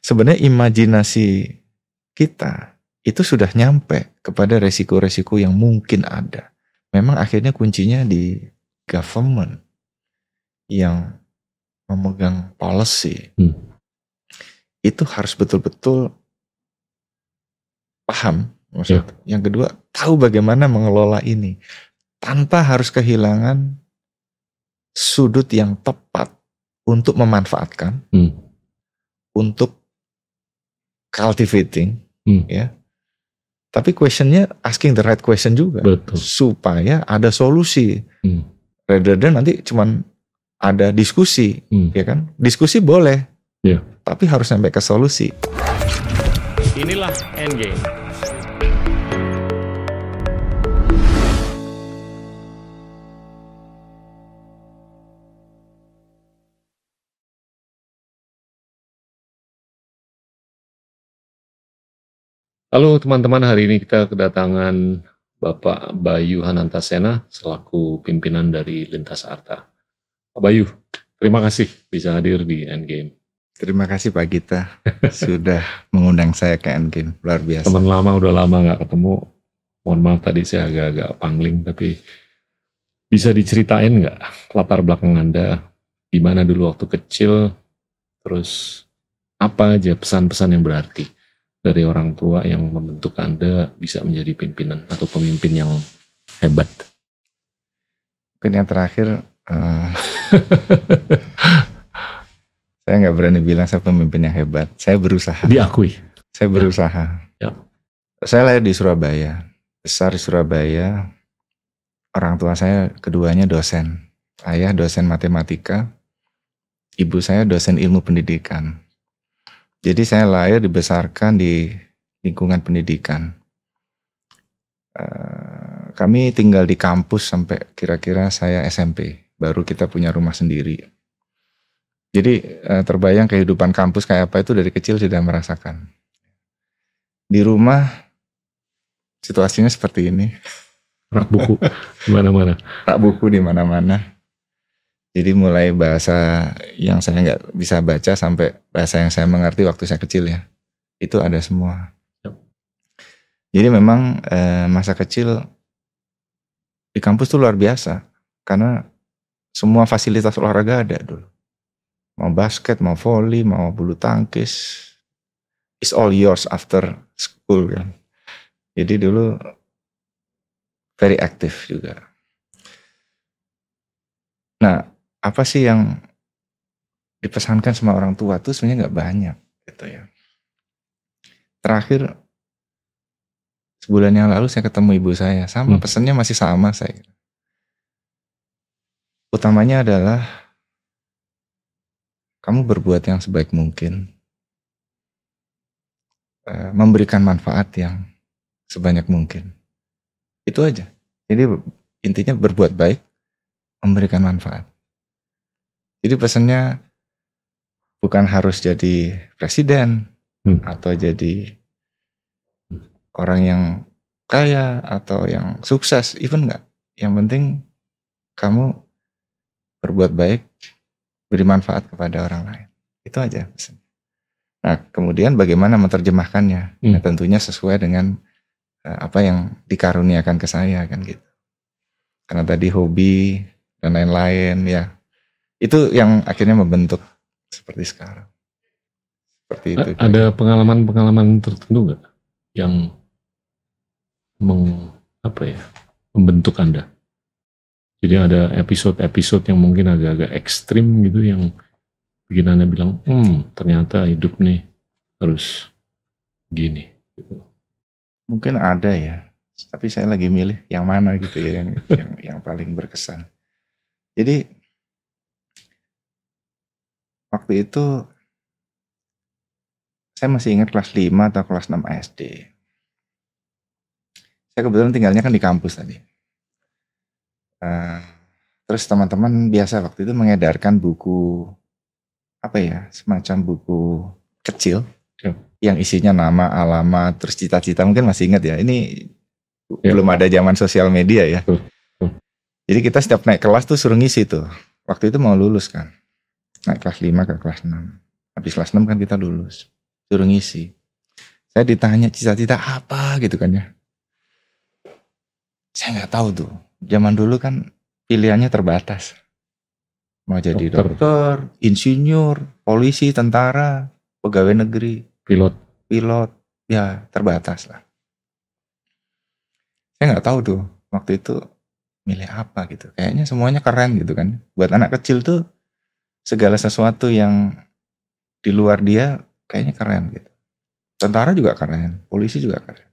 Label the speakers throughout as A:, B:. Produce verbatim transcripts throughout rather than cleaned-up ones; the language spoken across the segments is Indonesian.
A: sebenarnya imajinasi kita itu sudah nyampe kepada resiko-resiko yang mungkin ada. Memang akhirnya kuncinya di government yang memegang policy. Hmm. Itu harus betul-betul paham. Maksud. Ya. Yang kedua, tahu bagaimana mengelola ini tanpa harus kehilangan sudut yang tepat untuk memanfaatkan, hmm. untuk cultivating, hmm. ya. Tapi questionnya asking the right question juga, betul. Supaya ada solusi, hmm. rather than nanti cuman ada diskusi, hmm. ya kan? Diskusi boleh, yeah. tapi harus sampai ke solusi.
B: Inilah Endgame. Halo teman-teman, hari ini kita kedatangan Bapak Bayu Hanantasena selaku pimpinan dari Lintas Arta. Pak Bayu, terima kasih bisa hadir di Endgame.
A: Terima kasih Pak Gita sudah mengundang saya ke Endgame, luar biasa.
B: Teman lama, udah lama gak ketemu. Mohon maaf tadi saya agak-agak pangling, tapi bisa diceritain gak latar belakang Anda, gimana dulu waktu kecil, terus apa aja pesan-pesan yang berarti dari orang tua yang membentuk Anda bisa menjadi pimpinan atau pemimpin yang hebat?
A: Mungkin yang terakhir, uh, saya nggak berani bilang saya pemimpin yang hebat. Saya berusaha.
B: Diakui.
A: Saya berusaha.
B: Ya.
A: Saya lahir di Surabaya, besar di Surabaya. Orang tua saya keduanya dosen. Ayah dosen matematika, ibu saya dosen ilmu pendidikan. Jadi saya lahir dibesarkan di lingkungan pendidikan. Uh, kami tinggal di kampus sampai kira-kira saya S M P. Baru kita punya rumah sendiri. Jadi uh, terbayang kehidupan kampus kayak apa itu dari kecil sudah merasakan. Di rumah situasinya seperti ini.
B: Rak buku di mana-mana.
A: Rak buku di mana-mana. Jadi mulai bahasa yang saya nggak bisa baca sampai bahasa yang saya mengerti waktu saya kecil ya. Itu ada semua. Yep. Jadi memang eh, masa kecil di kampus tuh luar biasa. Karena semua fasilitas olahraga ada dulu. Mau basket, mau volley, mau bulu tangkis. It's all yours after school kan. Jadi dulu very active juga. Nah, apa sih yang dipesankan sama orang tua tuh sebenarnya nggak banyak gitu ya. Terakhir sebulan yang lalu saya ketemu ibu saya, sama hmm. pesannya masih sama saya. Utamanya adalah kamu berbuat yang sebaik mungkin, memberikan manfaat yang sebanyak mungkin. Itu aja. Jadi intinya berbuat baik, memberikan manfaat. Jadi pesannya bukan harus jadi presiden hmm. atau jadi orang yang kaya atau yang sukses, even enggak. Yang penting kamu berbuat baik, beri manfaat kepada orang lain. Itu aja pesannya. Nah, kemudian bagaimana menerjemahkannya? Hmm. Nah, tentunya sesuai dengan uh, apa yang dikaruniakan ke saya kan gitu. Karena tadi hobi dan lain-lain ya. Itu yang akhirnya membentuk seperti sekarang. Seperti itu.
B: Ada pengalaman-pengalaman tertentu nggak yang meng, apa ya, membentuk Anda? Jadi ada episode-episode yang mungkin agak-agak ekstrim gitu yang bikin Anda bilang, hmm ternyata hidup nih harus gini. Gitu.
A: Mungkin ada ya, tapi saya lagi milih yang mana gitu ya, yang, yang, yang paling berkesan. Jadi waktu itu saya masih ingat kelas lima atau kelas enam S D. Saya kebetulan tinggalnya kan di kampus tadi. Uh, terus teman-teman biasa waktu itu mengedarkan buku, apa ya, semacam buku kecil ya. Yang isinya nama, alamat, terus cita-cita, mungkin masih ingat ya. Ini ya. Belum ada zaman sosial media ya. Uh, uh. Jadi kita setiap naik kelas tuh suruh ngisi tuh. Waktu itu mau lulus kan. Naik kelas lima ke kelas enam. Habis kelas enam kan kita lulus. suruh ngisi. Saya ditanya cita-cita apa gitu kan ya. Saya nggak tahu tuh. Zaman dulu kan pilihannya terbatas. Mau jadi dokter, dokter insinyur, polisi, tentara, pegawai negeri,
B: pilot,
A: pilot, ya terbatas lah. Saya nggak tahu tuh waktu itu milih apa gitu. Kayaknya semuanya keren gitu kan. Buat anak kecil tuh segala sesuatu yang di luar dia kayaknya keren gitu. Tentara juga keren, polisi juga keren.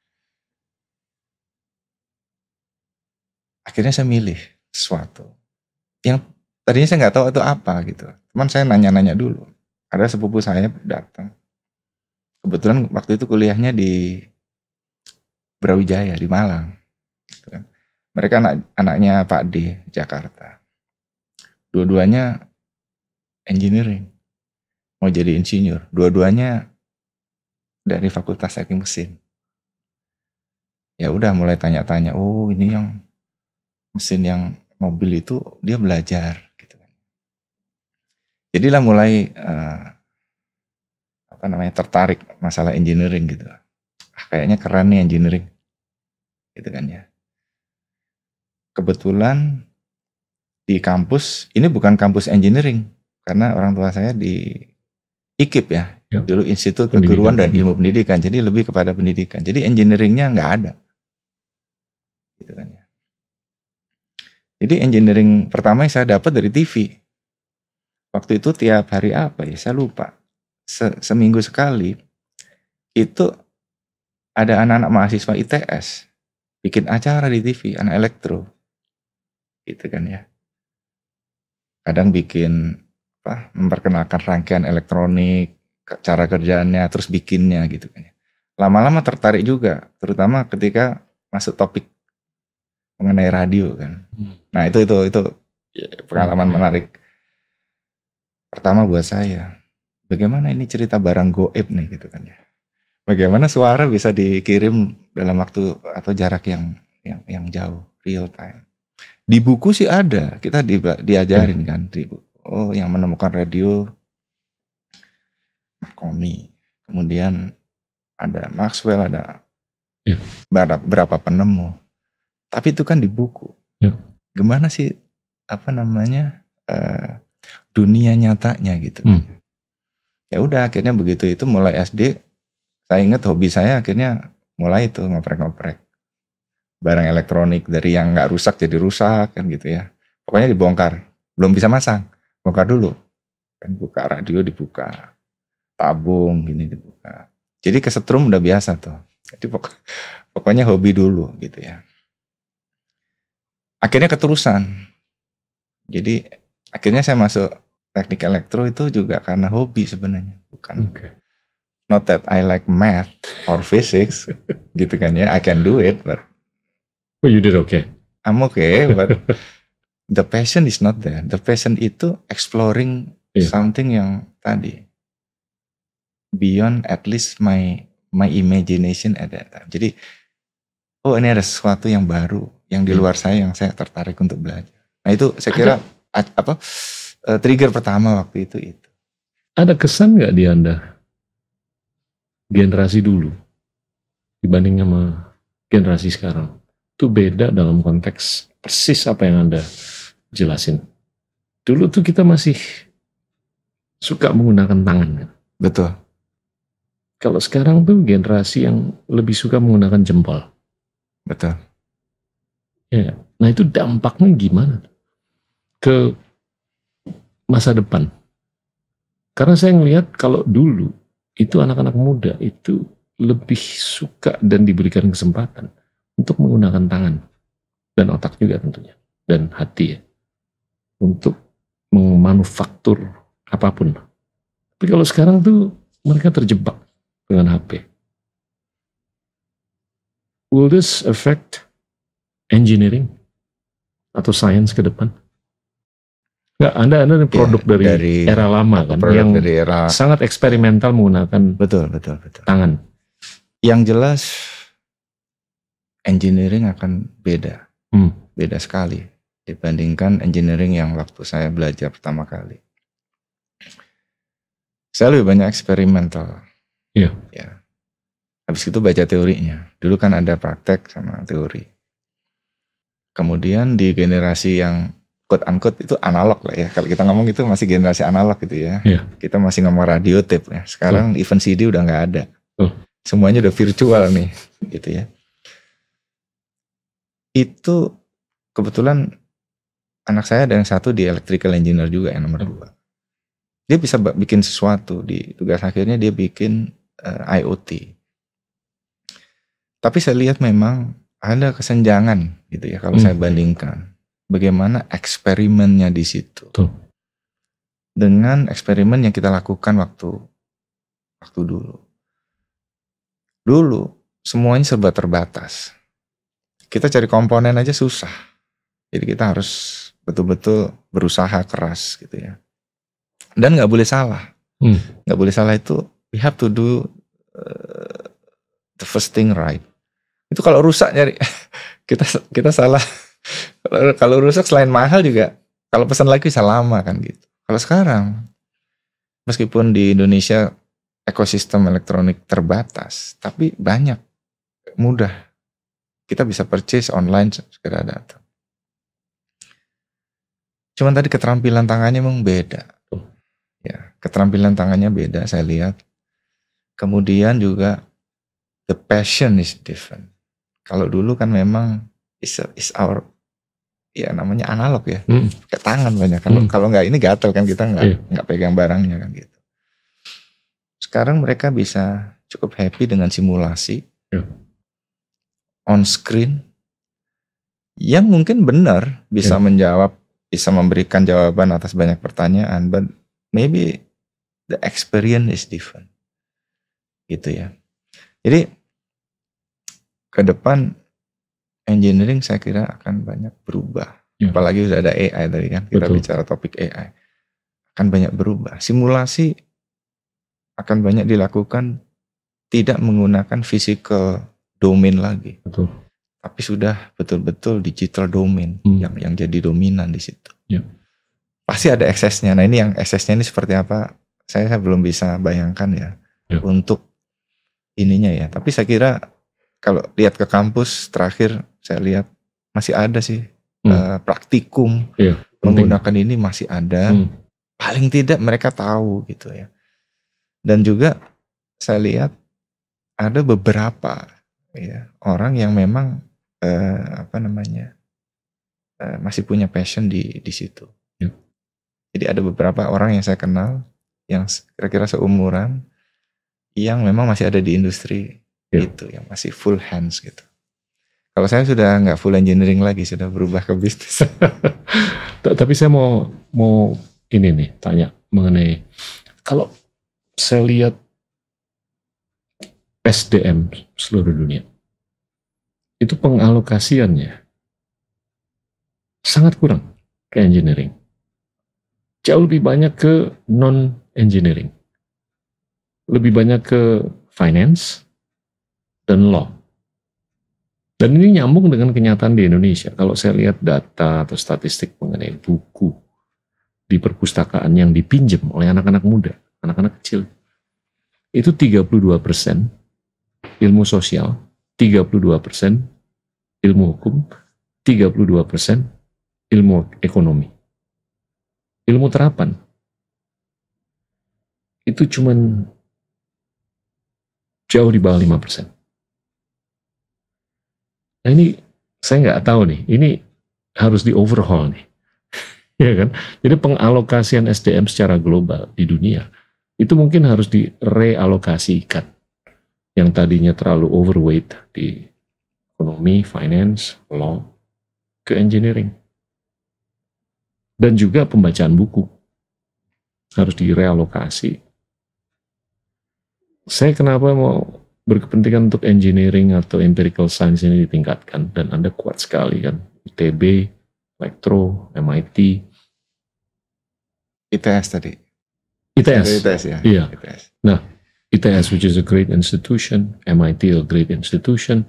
A: Akhirnya saya milih sesuatu yang tadinya saya nggak tahu itu apa gitu. Cuman saya nanya-nanya dulu. Ada sepupu saya datang. Kebetulan waktu itu kuliahnya di Brawijaya di Malang. Gitu kan. Mereka anak, anaknya Pak D Jakarta. Dua-duanya engineering, mau jadi insinyur. Dua-duanya dari Fakultas Teknik Mesin. Ya udah mulai tanya-tanya. Oh ini yang mesin yang mobil itu dia belajar. Gitu kan. Jadilah mulai uh, apa namanya tertarik masalah engineering gitu. Ah, kayaknya keren nih engineering. Gitu kan ya. Kebetulan di kampus, ini bukan kampus engineering, karena orang tua saya di I K I P ya, ya. Dulu Institut Keguruan dan Ilmu Pendidikan, jadi lebih kepada pendidikan. Jadi engineeringnya nggak ada. Gitu kan ya. Jadi engineering pertama yang saya dapat dari T V. Waktu itu tiap hari apa ya, saya lupa. Se- seminggu sekali, itu ada anak-anak mahasiswa I T S, bikin acara di T V, anak elektro. Gitu kan ya. Kadang bikin apa, memperkenalkan rangkaian elektronik, cara kerjaannya, terus bikinnya gitu kan. Lama-lama tertarik juga, terutama ketika masuk topik mengenai radio kan. Nah itu itu itu pengalaman menarik. Pertama buat saya, bagaimana ini cerita barang goib nih gitu kan ya. Bagaimana suara bisa dikirim dalam waktu atau jarak yang yang yang jauh, real time. Di buku sih ada, kita di, diajarin kan di buku. Oh, yang menemukan radio Marconi. Kemudian ada Maxwell, ada ya. berapa, berapa penemu. Tapi itu kan di buku. Ya. Gimana sih apa namanya uh, dunia nyatanya gitu. Hmm. Ya udah akhirnya begitu itu mulai S D. Saya ingat hobi saya akhirnya mulai itu ngoprek-ngoprek barang elektronik dari yang nggak rusak jadi rusak kan gitu ya. Pokoknya dibongkar, belum bisa masang, bongkar dulu. Kan buka radio dibuka, tabung gini dibuka. Jadi kesetrum udah biasa tuh. Jadi pokok, pokoknya hobi dulu gitu ya. Akhirnya keterusan. Jadi akhirnya saya masuk teknik elektro itu juga karena hobi sebenarnya, bukan. Okay. Not that I like math or physics gitu kan ya. I can do it, but
B: well, you did okay.
A: I'm okay, but the passion is not there. The passion itu exploring yeah. something yang tadi beyond at least my my imagination at that time. Jadi, oh ini ada sesuatu yang baru, yang di luar yeah. saya, yang saya tertarik untuk belajar. Nah itu saya kira ada, apa uh, trigger pertama waktu itu itu.
B: Ada kesan nggak di Anda generasi dulu dibanding sama generasi sekarang? Itu beda dalam konteks persis apa yang Anda jelasin. Dulu tuh kita masih suka menggunakan tangan.
A: Betul.
B: Kalau sekarang tuh generasi yang lebih suka menggunakan jempol.
A: Betul.
B: Ya. Nah itu dampaknya gimana ke masa depan? Karena saya ngelihat kalau dulu itu anak-anak muda itu lebih suka dan diberikan kesempatan untuk menggunakan tangan dan otak juga tentunya dan hati ya untuk memanufaktur apapun. Tapi kalau sekarang tuh mereka terjebak dengan H P. Will this affect engineering atau science ke depan? Enggak, Anda Anda produk ya, dari, dari era lama kan yang dari era sangat eksperimental menggunakan
A: betul betul betul
B: tangan.
A: Yang jelas engineering akan beda, hmm. beda sekali dibandingkan engineering yang waktu saya belajar pertama kali. Saya lebih banyak eksperimental,
B: Iya.
A: Ya. Habis itu baca teorinya. Dulu kan ada praktek sama teori. Kemudian di generasi yang quote unquote itu analog lah ya. Kalau kita ngomong itu masih generasi analog gitu ya.
B: Iya.
A: Kita masih ngomong radio tape ya. Sekarang oh. even C D udah nggak ada.
B: Oh.
A: Semuanya udah virtual nih, gitu ya. Itu kebetulan anak saya ada yang satu di electrical engineer juga yang nomor dua. Dia bisa bikin sesuatu, di tugas akhirnya dia bikin uh, I O T. Tapi saya lihat memang ada kesenjangan gitu ya kalau hmm. saya bandingkan bagaimana eksperimennya di situ Tuh. dengan eksperimen yang kita lakukan waktu waktu dulu. Dulu semuanya serba terbatas. Kita cari komponen aja susah. Jadi kita harus betul-betul berusaha keras gitu ya. Dan nggak boleh salah. Hmm. Nggak boleh salah itu we have to do uh, the first thing right. Itu kalau rusak nyari kita kita salah. Kalau rusak selain mahal juga kalau pesan lagi bisa lama kan gitu. Kalau sekarang meskipun di Indonesia ekosistem elektronik terbatas, tapi banyak, mudah. Kita bisa purchase online segera datang. Cuman tadi keterampilan tangannya memang beda. Ya, keterampilan tangannya beda saya lihat. Kemudian juga the passion is different. Kalau dulu kan memang is, is our ya namanya analog ya. Hmm. Kayak tangan banyak. Kalau hmm. kalau nggak ini gatel kan kita nggak yeah. nggak pegang barangnya kan gitu. Sekarang mereka bisa cukup happy dengan simulasi yeah. on screen yang mungkin benar bisa yeah. menjawab, bisa memberikan jawaban atas banyak pertanyaan, but maybe the experience is different, gitu ya. Jadi ke depan engineering saya kira akan banyak berubah, yeah. apalagi sudah ada A I tadi kan kita Betul. bicara topik A I akan banyak berubah. Simulasi akan banyak dilakukan tidak menggunakan physical domain lagi, Betul. tapi sudah betul-betul digital domain hmm. yang yang jadi dominan di situ. Yeah. Pasti ada eksesnya. Nah ini yang eksesnya ini seperti apa? Saya, saya belum bisa bayangkan ya yeah. untuk ininya ya. Tapi saya kira kalau lihat ke kampus terakhir saya lihat masih ada sih hmm. uh, praktikum yeah, menggunakan ini masih ada. Hmm. Paling tidak mereka tahu gitu ya. Dan juga saya lihat ada beberapa ya, orang yang memang eh, apa namanya eh, masih punya passion di di situ. Ya. Jadi ada beberapa orang yang saya kenal yang kira-kira seumuran yang memang masih ada di industri ya. Itu, yang masih full hands gitu. Kalau saya sudah nggak full engineering lagi, sudah berubah ke bisnis.
B: Tapi saya mau mau ini nih tanya mengenai kalau saya lihat S D M seluruh dunia, itu pengalokasiannya sangat kurang ke engineering. Jauh lebih banyak ke non-engineering. Lebih banyak ke finance dan law. Dan ini nyambung dengan kenyataan di Indonesia. Kalau saya lihat data atau statistik mengenai buku di perpustakaan yang dipinjam oleh anak-anak muda, anak-anak kecil, itu tiga puluh dua persen ilmu sosial, tiga puluh dua persen ilmu hukum, tiga puluh dua persen ilmu ekonomi. Ilmu terapan itu cuman jauh di bawah lima persen. Nah ini saya nggak tahu nih, ini harus di overhaul nih. Ya kan? Jadi pengalokasian S D M secara global di dunia itu mungkin harus direalokasikan. Yang tadinya terlalu overweight di ekonomi, finance, law, ke engineering. Dan juga pembacaan buku harus direalokasi. Saya kenapa mau berkepentingan untuk engineering atau empirical science ini ditingkatkan, dan Anda kuat sekali kan, I T B, Elektro, M I T.
A: I T S tadi.
B: I T S.
A: I T S ya.
B: Iya.
A: I T S.
B: Nah, I T S which is a great institution, M I T a great institution.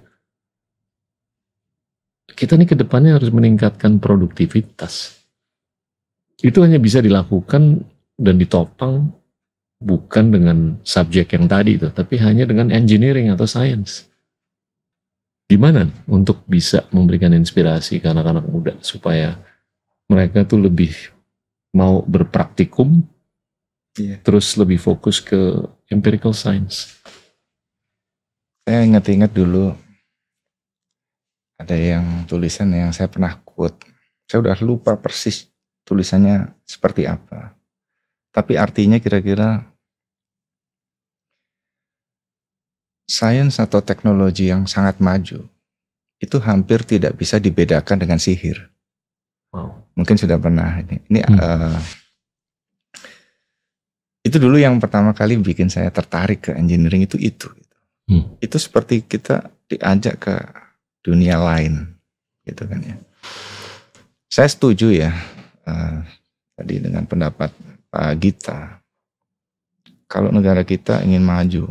B: Kita nih ke depannya harus meningkatkan produktivitas. Itu hanya bisa dilakukan dan ditopang bukan dengan subjek yang tadi itu, tapi hanya dengan engineering atau science. Gimana untuk bisa memberikan inspirasi ke anak-anak muda supaya mereka tuh lebih mau berpraktikum,
A: Iya.
B: terus lebih fokus ke empirical science?
A: Saya ingat-ingat dulu ada yang tulisan yang saya pernah quote. Saya udah lupa persis tulisannya seperti apa. Tapi artinya kira-kira sains atau teknologi yang sangat maju itu hampir tidak bisa dibedakan dengan sihir.
B: Wow.
A: Mungkin sudah pernah ini. Ini
B: Hmm.
A: uh, itu dulu yang pertama kali bikin saya tertarik ke engineering itu itu.
B: Hmm.
A: Itu seperti kita diajak ke dunia lain, gitu kan ya. Saya setuju ya uh, tadi dengan pendapat Pak Gita. Kalau negara kita ingin maju,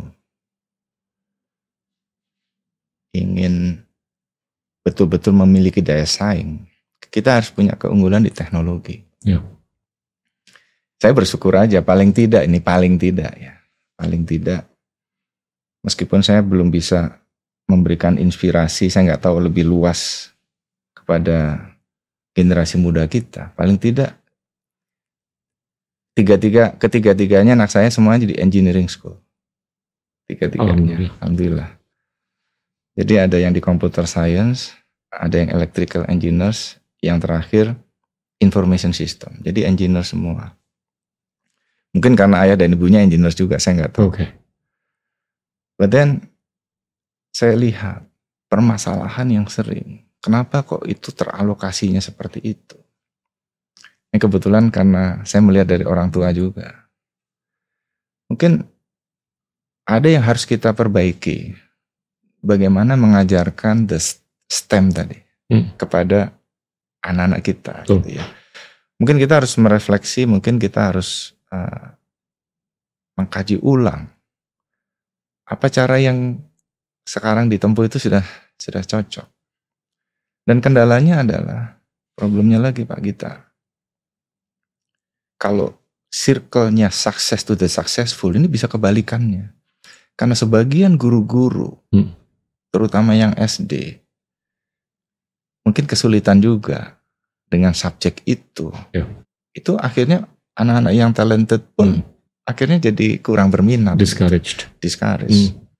A: ingin betul-betul memiliki daya saing, kita harus punya keunggulan di teknologi.
B: Ya.
A: Saya bersyukur aja, paling tidak ini paling tidak ya, paling tidak. Meskipun saya belum bisa memberikan inspirasi, saya nggak tahu lebih luas kepada generasi muda kita. Paling tidak tiga-tiga, ketiga-tiganya anak saya semuanya di engineering school. Tiga-tiganya, alhamdulillah. Alhamdulillah. Jadi ada yang di computer science, ada yang electrical engineers, yang terakhir information system. Jadi engineer semua. Mungkin karena ayah dan ibunya engineer juga, saya nggak tahu.
B: Oke. Okay.
A: But then saya lihat permasalahan yang sering. Kenapa kok itu teralokasinya seperti itu? Ini kebetulan karena saya melihat dari orang tua juga. Mungkin ada yang harus kita perbaiki. Bagaimana mengajarkan the STEM tadi hmm. kepada anak-anak kita.
B: Tuh.
A: Gitu ya. Mungkin kita harus merefleksi, mungkin kita harus uh, mengkaji ulang. Apa cara yang sekarang ditempuh itu sudah sudah cocok. Dan kendalanya adalah, problemnya lagi Pak Gita. Kalau circle-nya success to the successful, ini bisa kebalikannya. Karena sebagian guru-guru, hmm. terutama yang S D, mungkin kesulitan juga dengan subjek itu.
B: Ya.
A: Itu akhirnya anak-anak yang talented pun hmm. akhirnya jadi kurang berminat.
B: Discouraged.
A: Discouraged. Hmm.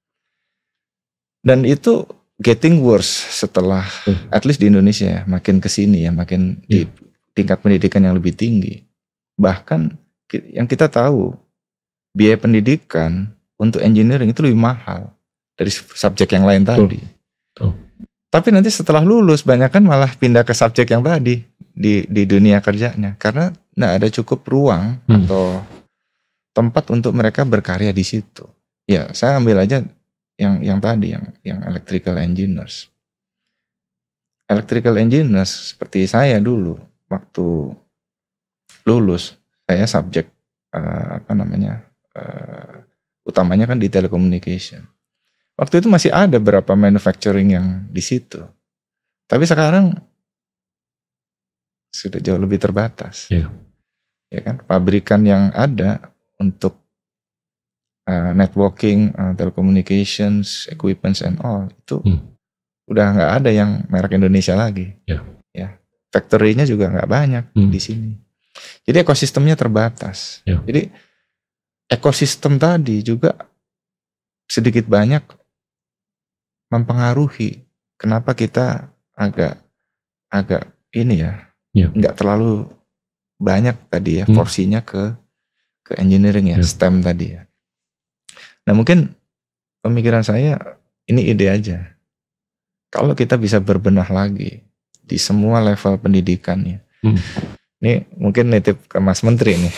A: Dan itu getting worse setelah, hmm. at least di Indonesia ya, makin kesini ya, makin yeah. di tingkat pendidikan yang lebih tinggi. Bahkan yang kita tahu, biaya pendidikan untuk engineering itu lebih mahal dari subjek yang lain tadi. Oh. Oh. Tapi nanti setelah lulus, banyak kan malah pindah ke subjek yang tadi di di dunia kerjanya. Karena nggak ada cukup ruang hmm. atau tempat untuk mereka berkarya di situ. Ya, saya ambil aja yang yang tadi yang yang electrical engineers. Electrical engineers seperti saya dulu waktu lulus, saya subjek uh, apa namanya uh, utamanya kan di telecommunication. Waktu itu masih ada beberapa manufacturing yang di situ, tapi sekarang sudah jauh lebih terbatas. Yeah. Ya kan, pabrikan yang ada untuk uh, networking, uh, telecommunications, equipments and all itu hmm. udah nggak ada yang merek Indonesia lagi. Yeah. Ya, factory-nya juga nggak banyak hmm. di sini. Jadi ekosistemnya terbatas. Yeah. Jadi ekosistem tadi juga sedikit banyak mempengaruhi kenapa kita agak agak ini ya, yeah. nggak terlalu banyak tadi ya hmm. porsinya ke ke engineering ya, yeah. STEM tadi ya. Nah mungkin pemikiran saya ini ide aja. Kalau kita bisa berbenah lagi di semua level pendidikannya. Hmm. Ini mungkin nitip ke Mas Menteri nih.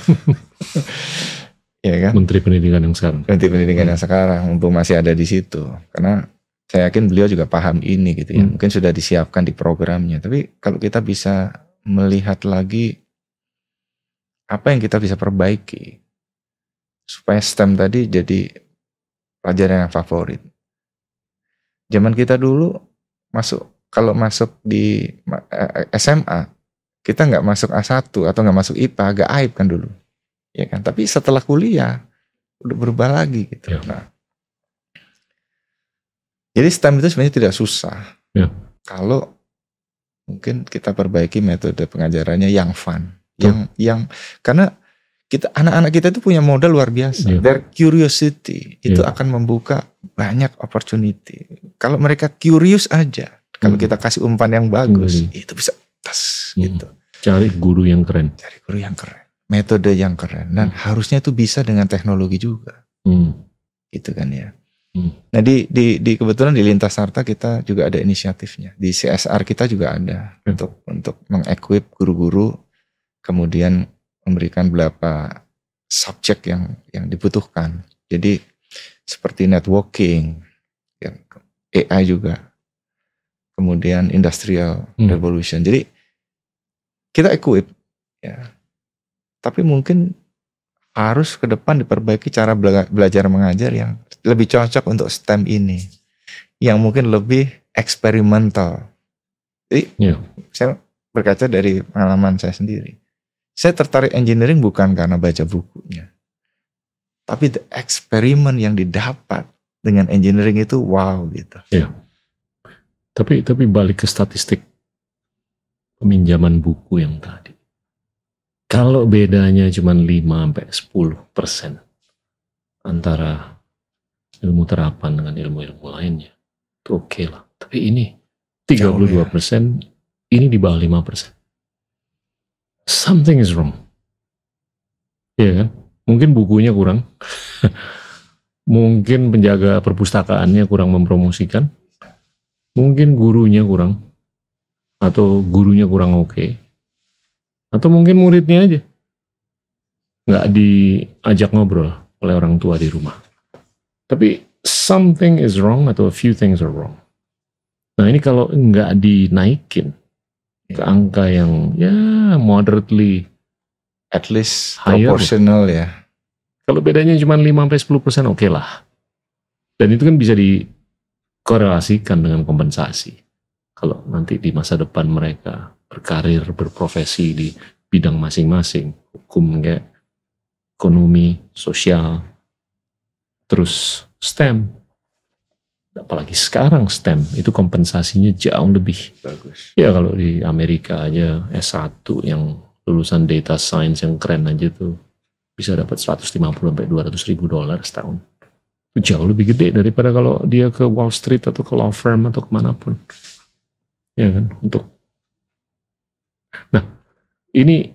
A: Ya kan?
B: Menteri Pendidikan yang sekarang.
A: Menteri Pendidikan hmm. yang sekarang, mumpung masih ada di situ. Karena saya yakin beliau juga paham ini gitu ya. Hmm. Mungkin sudah disiapkan di programnya. Tapi kalau kita bisa melihat lagi apa yang kita bisa perbaiki supaya STEM tadi jadi pelajaran yang favorit. Zaman kita dulu masuk, kalau masuk di S M A, kita nggak masuk A satu atau nggak masuk I P A, agak aib kan dulu. ya kan. Tapi setelah kuliah udah berubah lagi gitu.
B: Ya.
A: Nah, jadi STEM itu sebenarnya tidak susah.
B: Ya.
A: Kalau mungkin kita perbaiki metode pengajarannya yang fun, yang yang karena kita anak-anak kita itu punya modal luar biasa.
B: Yeah.
A: Their curiosity itu
B: Yeah.
A: akan membuka banyak opportunity. Kalau mereka curious aja, kalau
B: Hmm.
A: kita kasih umpan yang bagus,
B: Hmm.
A: itu bisa tas
B: Hmm.
A: gitu.
B: Cari guru yang keren.
A: Cari guru yang keren, metode yang keren, dan
B: Hmm.
A: harusnya itu bisa dengan teknologi juga,
B: Hmm.
A: gitu kan ya.
B: Hmm.
A: Nah di, di di kebetulan di Lintas Sarta kita juga ada inisiatifnya. Di C S R kita juga ada
B: Hmm.
A: untuk untuk mengequip guru-guru, kemudian memberikan beberapa subjek yang yang dibutuhkan. Jadi seperti networking, ya, A I juga, kemudian industrial
B: Hmm.
A: revolution. Jadi kita equip, ya. Tapi mungkin harus ke depan diperbaiki cara bela- belajar mengajar yang lebih cocok untuk STEM ini, yang mungkin lebih eksperimental. Jadi
B: Ya.
A: saya berkaca dari pengalaman saya sendiri. Saya tertarik engineering bukan karena baca bukunya, tapi the eksperimen yang didapat dengan engineering itu wow gitu.
B: Tapi tapi balik ke statistik peminjaman buku yang tadi. Kalau bedanya cuma lima sampai sepuluh persen antara ilmu terapan dengan ilmu-ilmu lainnya, itu oke lah. Tapi ini tiga puluh dua persen, ini di bawah lima persen. Something is wrong. Iya kan? Mungkin bukunya kurang. Mungkin penjaga perpustakaannya kurang mempromosikan. Mungkin gurunya kurang. Atau gurunya kurang oke. Atau mungkin muridnya aja nggak diajak ngobrol oleh orang tua di rumah. Tapi something is wrong atau a few things are wrong. Nah ini kalau nggak dinaikin ke angka yang ya moderately,
A: At least
B: Higher.
A: proportional ya.
B: kalau bedanya cuma lima sampai sepuluh persen oke lah. Dan itu kan bisa dikorelasikan dengan kompensasi. Kalau nanti di masa depan mereka berkarir, berprofesi di bidang masing-masing, hukum kayak ekonomi, sosial, terus STEM. Apalagi sekarang STEM itu kompensasinya jauh lebih.
A: Bagus.
B: Ya kalau di Amerika aja S satu yang lulusan data science yang keren aja tuh bisa dapat seratus lima puluh sampai dua ratus ribu dolar setahun. Itu jauh lebih gede daripada kalau dia ke Wall Street atau ke law firm atau kemanapun. Ya kan, untuk. Nah, ini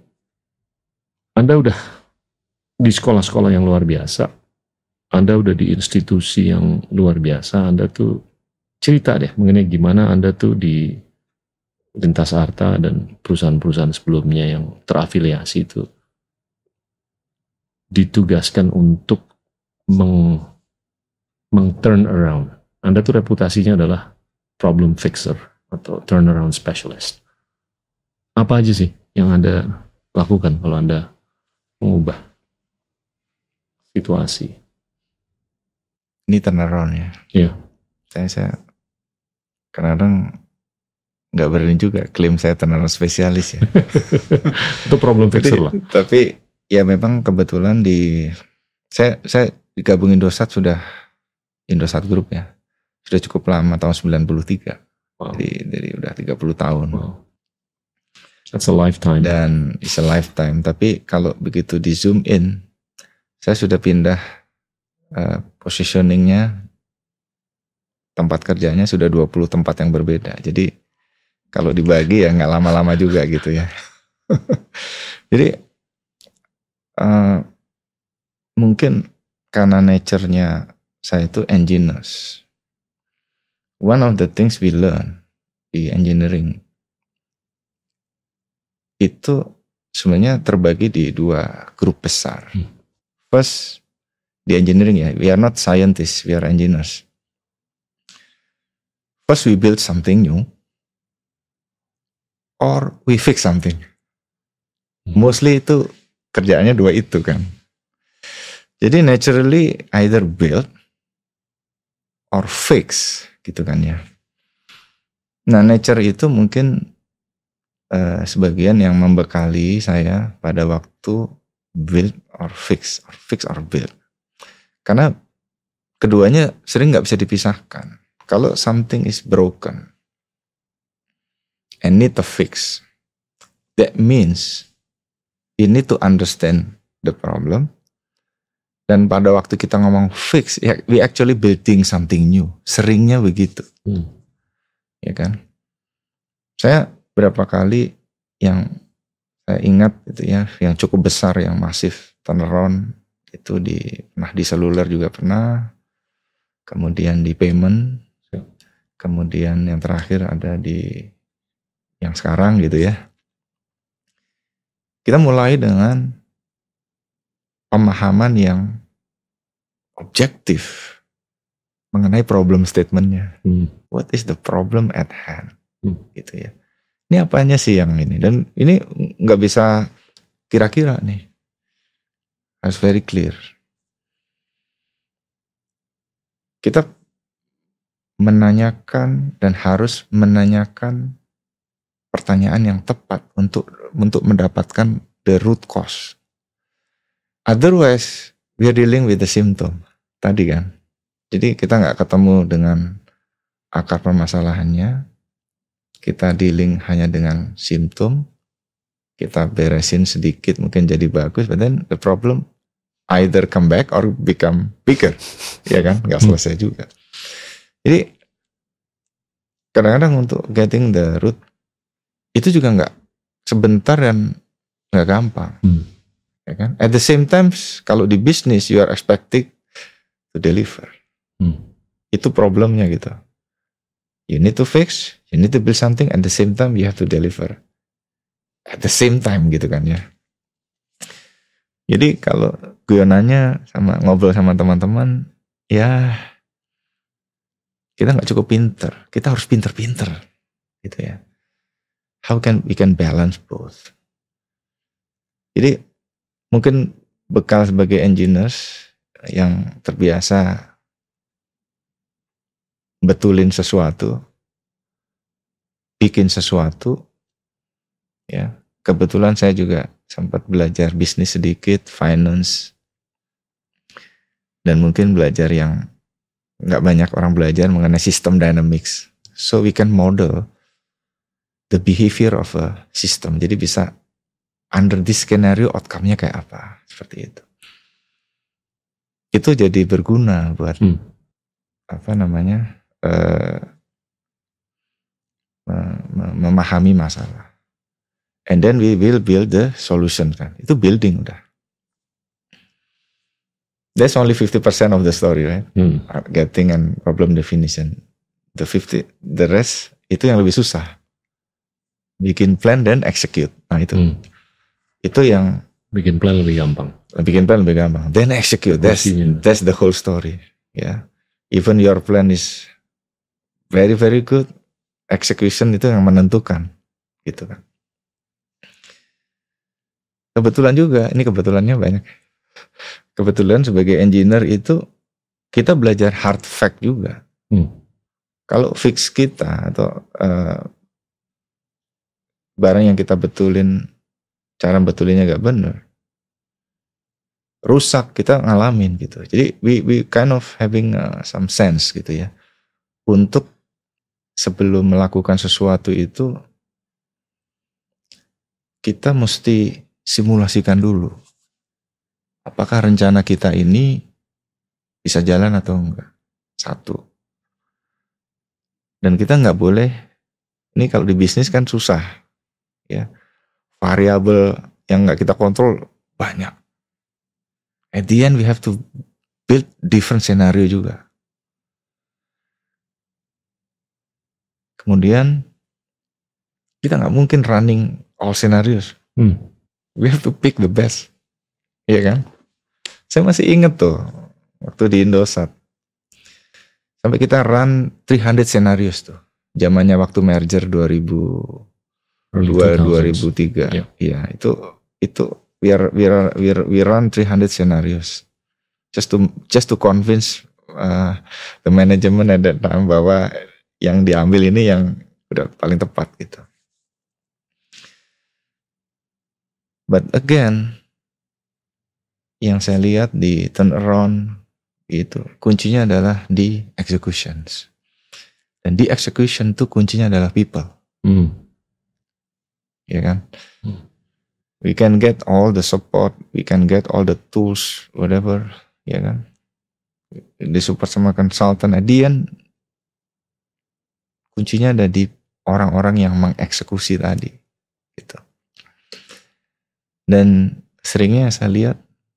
B: Anda udah di sekolah-sekolah yang luar biasa. Anda udah di institusi yang luar biasa. Anda tuh cerita deh mengenai gimana Anda tuh di Lintas Sarta dan perusahaan-perusahaan sebelumnya yang terafiliasi itu ditugaskan untuk meng, meng turn around. Anda tuh reputasinya adalah problem fixer atau turnaround specialist. Apa aja sih yang Anda lakukan kalau Anda mengubah situasi?
A: Ini turnaround ya.
B: Iya.
A: Saya, saya kadang-kadang nggak berani juga klaim saya turnaround spesialis ya.
B: Itu problem fixer
A: Jadi,
B: lah.
A: Tapi ya memang kebetulan di saya saya digabung Indosat sudah Indosat Group ya. Sudah cukup lama, tahun sembilan puluh tiga.
B: Wow.
A: Jadi, jadi udah tiga puluh tahun.
B: Wow. That's a lifetime.
A: Dan it's a lifetime. Tapi kalau begitu di zoom in, saya sudah pindah uh, positioningnya, tempat kerjanya sudah dua puluh tempat yang berbeda. Jadi kalau dibagi ya nggak lama-lama juga gitu ya. Jadi uh, mungkin karena nature-nya saya itu engineers. One of the things we learn di engineering itu sebenarnya terbagi di dua grup besar.
B: Hmm.
A: First, di engineering ya, we are not scientists, we are engineers. First we build something new, or we fix something.
B: Hmm.
A: Mostly itu kerjaannya dua itu kan. Jadi naturally either build or fix gitu kan ya. Nah nature itu mungkin Uh, sebagian yang membekali saya pada waktu build or fix, or fix or build. Karena keduanya sering nggak bisa dipisahkan. Kalau something is broken and need to fix, that means you need to understand the problem. Dan pada waktu kita ngomong fix, we actually building something new. Seringnya begitu, hmm. ya kan? Saya berapa kali yang saya ingat itu ya, yang cukup besar, yang masif turnaround itu di pernah di seluler juga pernah, kemudian di payment, kemudian yang terakhir ada di yang sekarang gitu ya. Kita mulai dengan pemahaman yang objektif mengenai problem statementnya. Hmm. What is the problem at hand? Hmm. Gitu ya. Ini apanya sih yang ini? Dan ini nggak bisa kira-kira nih. Harus very clear. Kita menanyakan dan harus menanyakan pertanyaan yang tepat untuk untuk mendapatkan the root cause. Otherwise, we are dealing with the symptom. Tadi kan. Jadi kita nggak ketemu dengan akar permasalahannya. Kita dealing hanya dengan simptom. Kita beresin sedikit mungkin jadi bagus. But then the problem either come back or become bigger. Ya kan? Nggak selesai juga. Jadi kadang-kadang untuk getting the root itu juga nggak sebentar dan nggak gampang. Hmm. Ya kan? At the same time, kalau di bisnis you are expected to deliver. Hmm. Itu problemnya gitu. You need to fix, you need to build something, at the same time you have to deliver. At the same time gitu kan ya. Jadi kalau guyonannya sama ngobrol sama teman-teman, ya kita nggak cukup pinter, kita harus pinter-pinter gitu ya. How can we can balance both? Jadi mungkin bekal sebagai engineers yang terbiasa betulin sesuatu, bikin sesuatu, ya. Kebetulan saya juga sempat belajar bisnis sedikit, finance, dan mungkin belajar yang nggak banyak orang belajar mengenai system dynamics. So we can model the behavior of a system. Jadi bisa under this scenario outcome-nya kayak apa, seperti itu. Itu jadi berguna buat hmm. apa namanya? Uh, memahami masalah, and then we will build the solution kan. Itu building udah. That's only fifty percent of the story, right? Hmm. Getting and problem definition. The fifty, the rest itu yang lebih susah. Bikin plan dan execute. Nah itu, hmm. itu yang
B: bikin plan lebih gampang.
A: Bikin plan lebih gampang. Then execute. That's that's the whole story. Ya, yeah. Even your plan is very very good, execution itu yang menentukan, gitu kan. Kebetulan juga, ini kebetulannya banyak. Kebetulan sebagai engineer itu kita belajar hard fact juga. Hmm. Kalau fix kita atau uh, barang yang kita betulin, cara betulinnya gak benar, rusak, kita ngalamin gitu. Jadi we we kind of having uh, some sense gitu ya, untuk sebelum melakukan sesuatu itu kita mesti simulasikan dulu. Apakah rencana kita ini bisa jalan atau enggak? Satu. Dan kita nggak boleh, ini kalau di bisnis kan susah, ya. Variabel yang nggak kita kontrol banyak. At the end we have to build different scenario juga. Kemudian kita nggak mungkin running all scenarios. Hmm. We have to pick the best, iya kan? Saya masih ingat tuh waktu di Indosat, sampai kita run three hundred scenarios tuh. Zamannya waktu merger dua ribu dua dua ribu tiga, yeah. Ya itu itu we are we are we, are, we run three hundred scenarios just to just to convince uh, the management at that time bahwa yang diambil ini yang udah paling tepat gitu. But again, yang saya lihat di turnaround itu kuncinya adalah di executions. Dan di execution tuh kuncinya adalah people.
B: Hmm.
A: Ya kan?
B: Hmm.
A: We can get all the support, we can get all the tools, whatever, ya kan? Disupport sama consultant, adian kuncinya ada di orang-orang yang mengeksekusi tadi, gitu. Dan seringnya saya lihat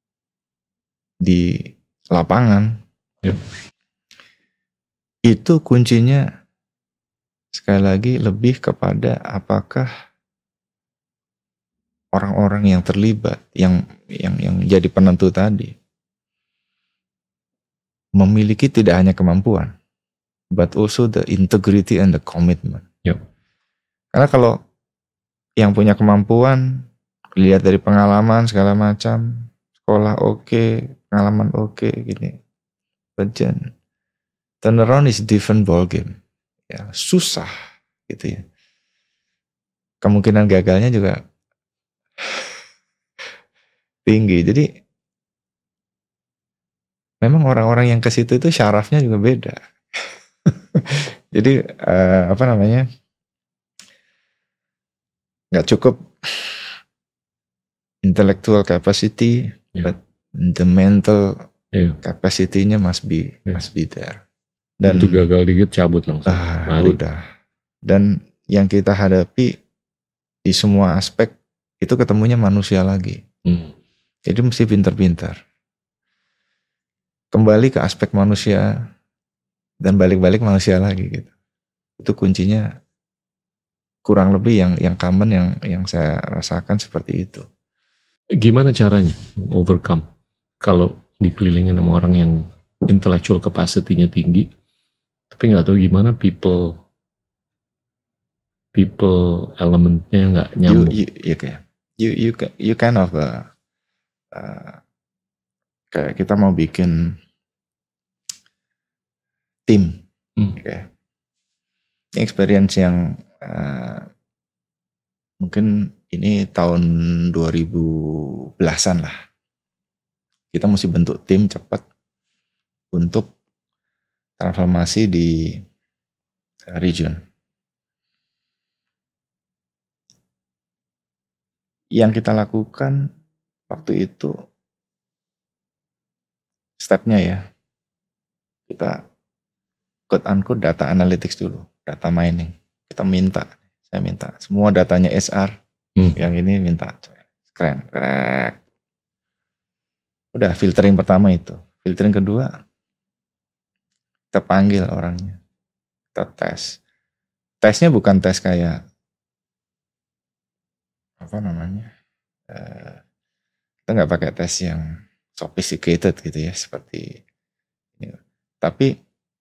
A: di lapangan,
B: yep.
A: itu kuncinya sekali lagi lebih kepada apakah orang-orang yang terlibat, yang yang yang jadi penentu tadi, memiliki tidak hanya kemampuan, but also the integrity and the commitment.
B: Yep.
A: Karena kalau yang punya kemampuan, lihat dari pengalaman segala macam, sekolah oke, okay, pengalaman oke, okay, gini, but then turnaround is different ball game, ya susah, gitu ya. Kemungkinan gagalnya juga tinggi. Jadi memang orang-orang yang ke situ itu syarafnya juga beda. Jadi uh, apa namanya? Nggak cukup intellectual capacity, yeah. but the mental yeah. capacity-nya must be yeah. must be there. Dan
B: itu gagal dikit cabut langsung.
A: Ah, udah. Dan yang kita hadapi di semua aspek itu ketemunya manusia lagi. Hmm. Jadi mesti pintar-pintar. Kembali ke aspek manusia dan balik-balik manusia lagi gitu. Itu kuncinya kurang lebih yang yang common yang yang saya rasakan seperti itu.
B: Gimana caranya overcome kalau dikelilingin sama orang yang intellectual capacity-nya tinggi, tapi nggak tahu gimana people people elementnya nggak nyambung.
A: You, you, you, you, you, you kind of uh, uh, kayak kita mau bikin tim, hmm. okay. Experience yang uh, mungkin ini tahun dua ribu belasan lah. Kita mesti bentuk tim cepat untuk transformasi di region. Yang kita lakukan waktu itu stepnya ya, kita quote unquote data analytics dulu, data mining. Kita minta, saya minta semua datanya S R, hmm. yang ini minta, keren, keren. Udah filtering pertama itu, filtering kedua, kita panggil orangnya, kita tes. Tesnya bukan tes kayak apa namanya, uh, kita nggak pakai tes yang sophisticated gitu ya, seperti ini. Tapi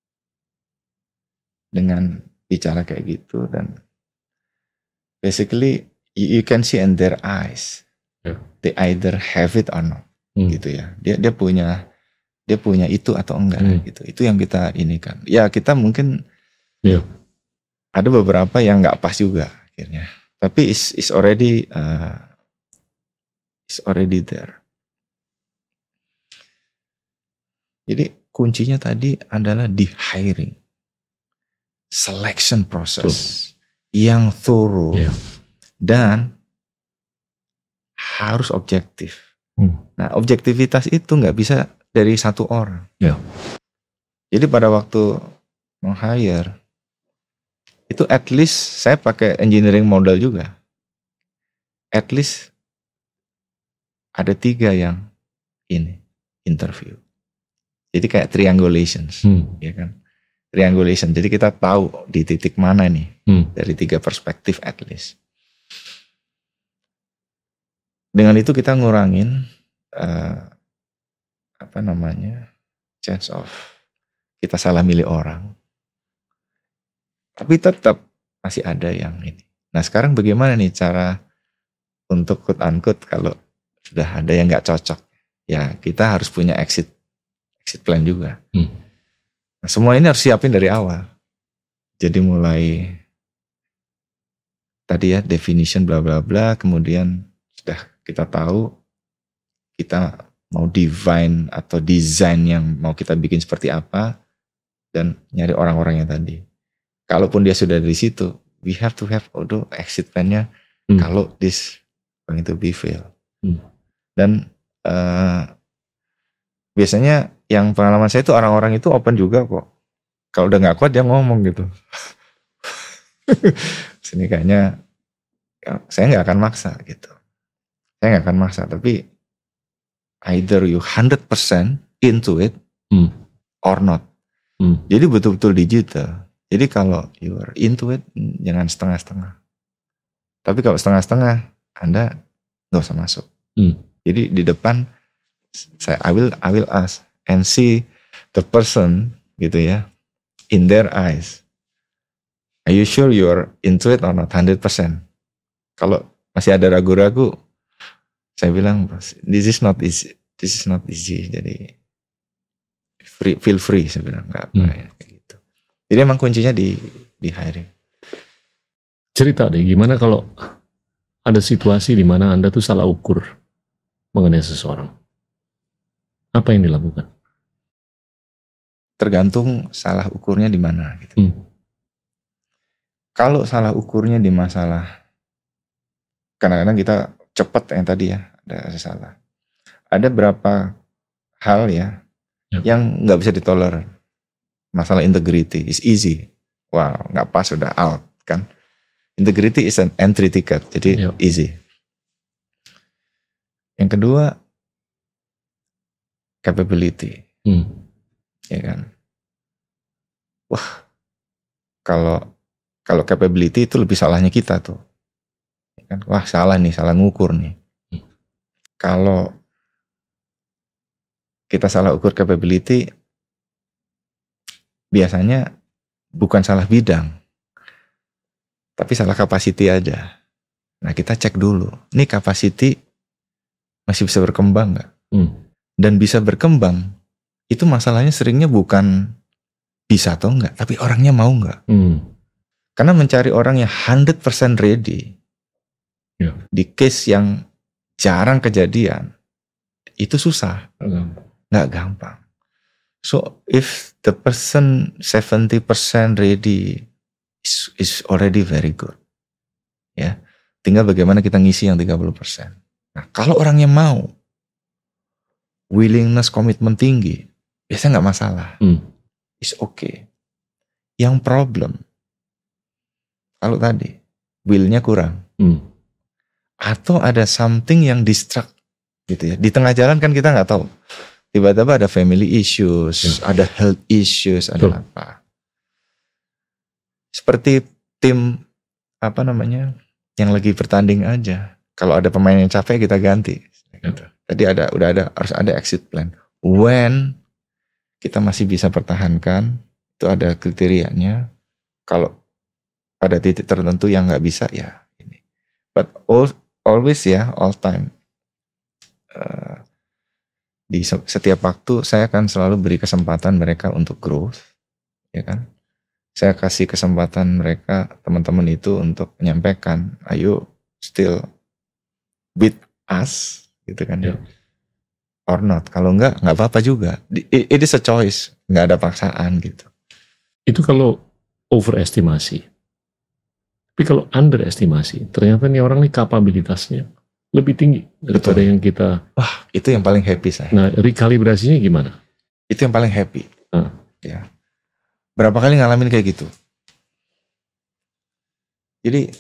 A: dengan bicara kayak gitu dan basically you, you can see in their eyes, yeah. they either have it or not, hmm. gitu ya. Dia dia punya dia punya itu atau enggak, hmm. gitu. Itu yang kita ini kan. Ya kita mungkin yeah. ada beberapa yang nggak pas juga akhirnya. Tapi is is already uh, is already there. Jadi kuncinya tadi adalah di hiring, selection process Tuh. yang thorough yeah. dan harus objektif. Hmm. Nah, objektivitas itu nggak bisa dari satu orang. Yeah. Jadi pada waktu meng-hire itu at least saya pakai engineering model juga. At least ada tiga yang ini interview. Jadi kayak triangulations, hmm. ya kan? Triangulation. Jadi kita tahu di titik mana nih hmm. dari tiga perspektif at least. Dengan itu kita ngurangin uh, apa namanya chance of kita salah milih orang. Tapi tetap masih ada yang ini. Nah sekarang bagaimana nih cara untuk quote unquote kalau sudah ada yang nggak cocok, ya kita harus punya exit exit plan juga. Hmm. Nah, semua ini harus siapin dari awal. Jadi mulai tadi ya definition bla bla bla, kemudian sudah kita tahu kita mau divine atau desain yang mau kita bikin seperti apa, dan nyari orang-orangnya tadi. Kalaupun dia sudah di situ, we have to have auto exit plan-nya hmm. kalau this going to be fail. Hmm. Dan uh, biasanya yang pengalaman saya itu orang-orang itu open juga kok. Kalau udah nggak kuat dia ngomong gitu. Sini kayaknya ya, saya nggak akan maksa gitu. Saya nggak akan maksa, tapi either you one hundred percent into it hmm. or not. Hmm. Jadi betul-betul digital. Jadi kalau you are into it, jangan setengah-setengah. Tapi kalau setengah-setengah, Anda nggak usah masuk. Hmm. Jadi di depan, saya I will I will ask and see the person gitu ya, in their eyes. Are you sure you are into it or not? one hundred percent. Kalau masih ada ragu-ragu, saya bilang, this is not easy. This is not easy. Jadi free, feel free. Saya bilang nggak apa hmm. ya, kayak gitu. Jadi emang kuncinya di di hiring.
B: Cerita deh, gimana kalau ada situasi di mana Anda tuh salah ukur mengenai seseorang? Apa yang dilakukan?
A: Tergantung salah ukurnya di mana. Gitu. Hmm. Kalau salah ukurnya di masalah, kadang-kadang kita cepat yang tadi ya. Ada salah. Ada berapa hal ya, ya. yang nggak bisa ditolerir. Masalah integrity is easy. Wow, nggak pas sudah out kan. Integrity is an entry ticket, jadi ya. easy. Yang kedua, capability, hmm. ya kan. Wah, kalau kalau capability itu lebih salahnya kita tuh. Ya kan? Wah salah nih, salah ngukur nih. Kalau kita salah ukur capability, biasanya bukan salah bidang, tapi salah capacity aja. Nah kita cek dulu, ini capacity masih bisa berkembang nggak? Hmm. Dan bisa berkembang, itu masalahnya seringnya bukan bisa atau enggak, tapi orangnya mau nggak? Hmm. Karena mencari orang yang one hundred percent ready, yeah. di case yang jarang kejadian, itu susah, nggak gampang. So if the person seventy percent ready is, is already very good, ya. Tinggal bagaimana kita ngisi yang tiga puluh persen. Nah kalau orangnya mau, willingness, komitmen tinggi, biasanya nggak masalah, hmm. is okay. Yang problem, kalau tadi willnya kurang. Hmm. Atau ada something yang distract gitu ya. Di tengah jalan kan kita nggak tahu. Tiba-tiba ada family issues, ya. ada health issues, ada Tuh. apa. Seperti tim apa namanya yang lagi bertanding aja. Kalau ada pemain yang capek kita ganti. Ya. Tadi ada udah ada harus ada exit plan. When kita masih bisa pertahankan, itu ada kriterianya. Kalau pada titik tertentu yang nggak bisa ya ini. But all always ya, all time. Uh, di setiap waktu saya akan selalu beri kesempatan mereka untuk growth, ya kan? Saya kasih kesempatan mereka, teman-teman itu untuk menyampaikan, ayo still with us, gitu kan ya? Or not. Kalau enggak, nggak apa-apa juga. It, it is a choice, nggak ada paksaan gitu.
B: Itu kalau overestimasi. Tapi kalau underestimasi, ternyata nih orang nih kapabilitasnya lebih tinggi daripada Betul. yang kita.
A: Wah, itu yang paling happy saya.
B: Nah, rekalibrasinya gimana?
A: Itu yang paling happy. Hmm. Ya. Berapa kali ngalamin kayak gitu. Jadi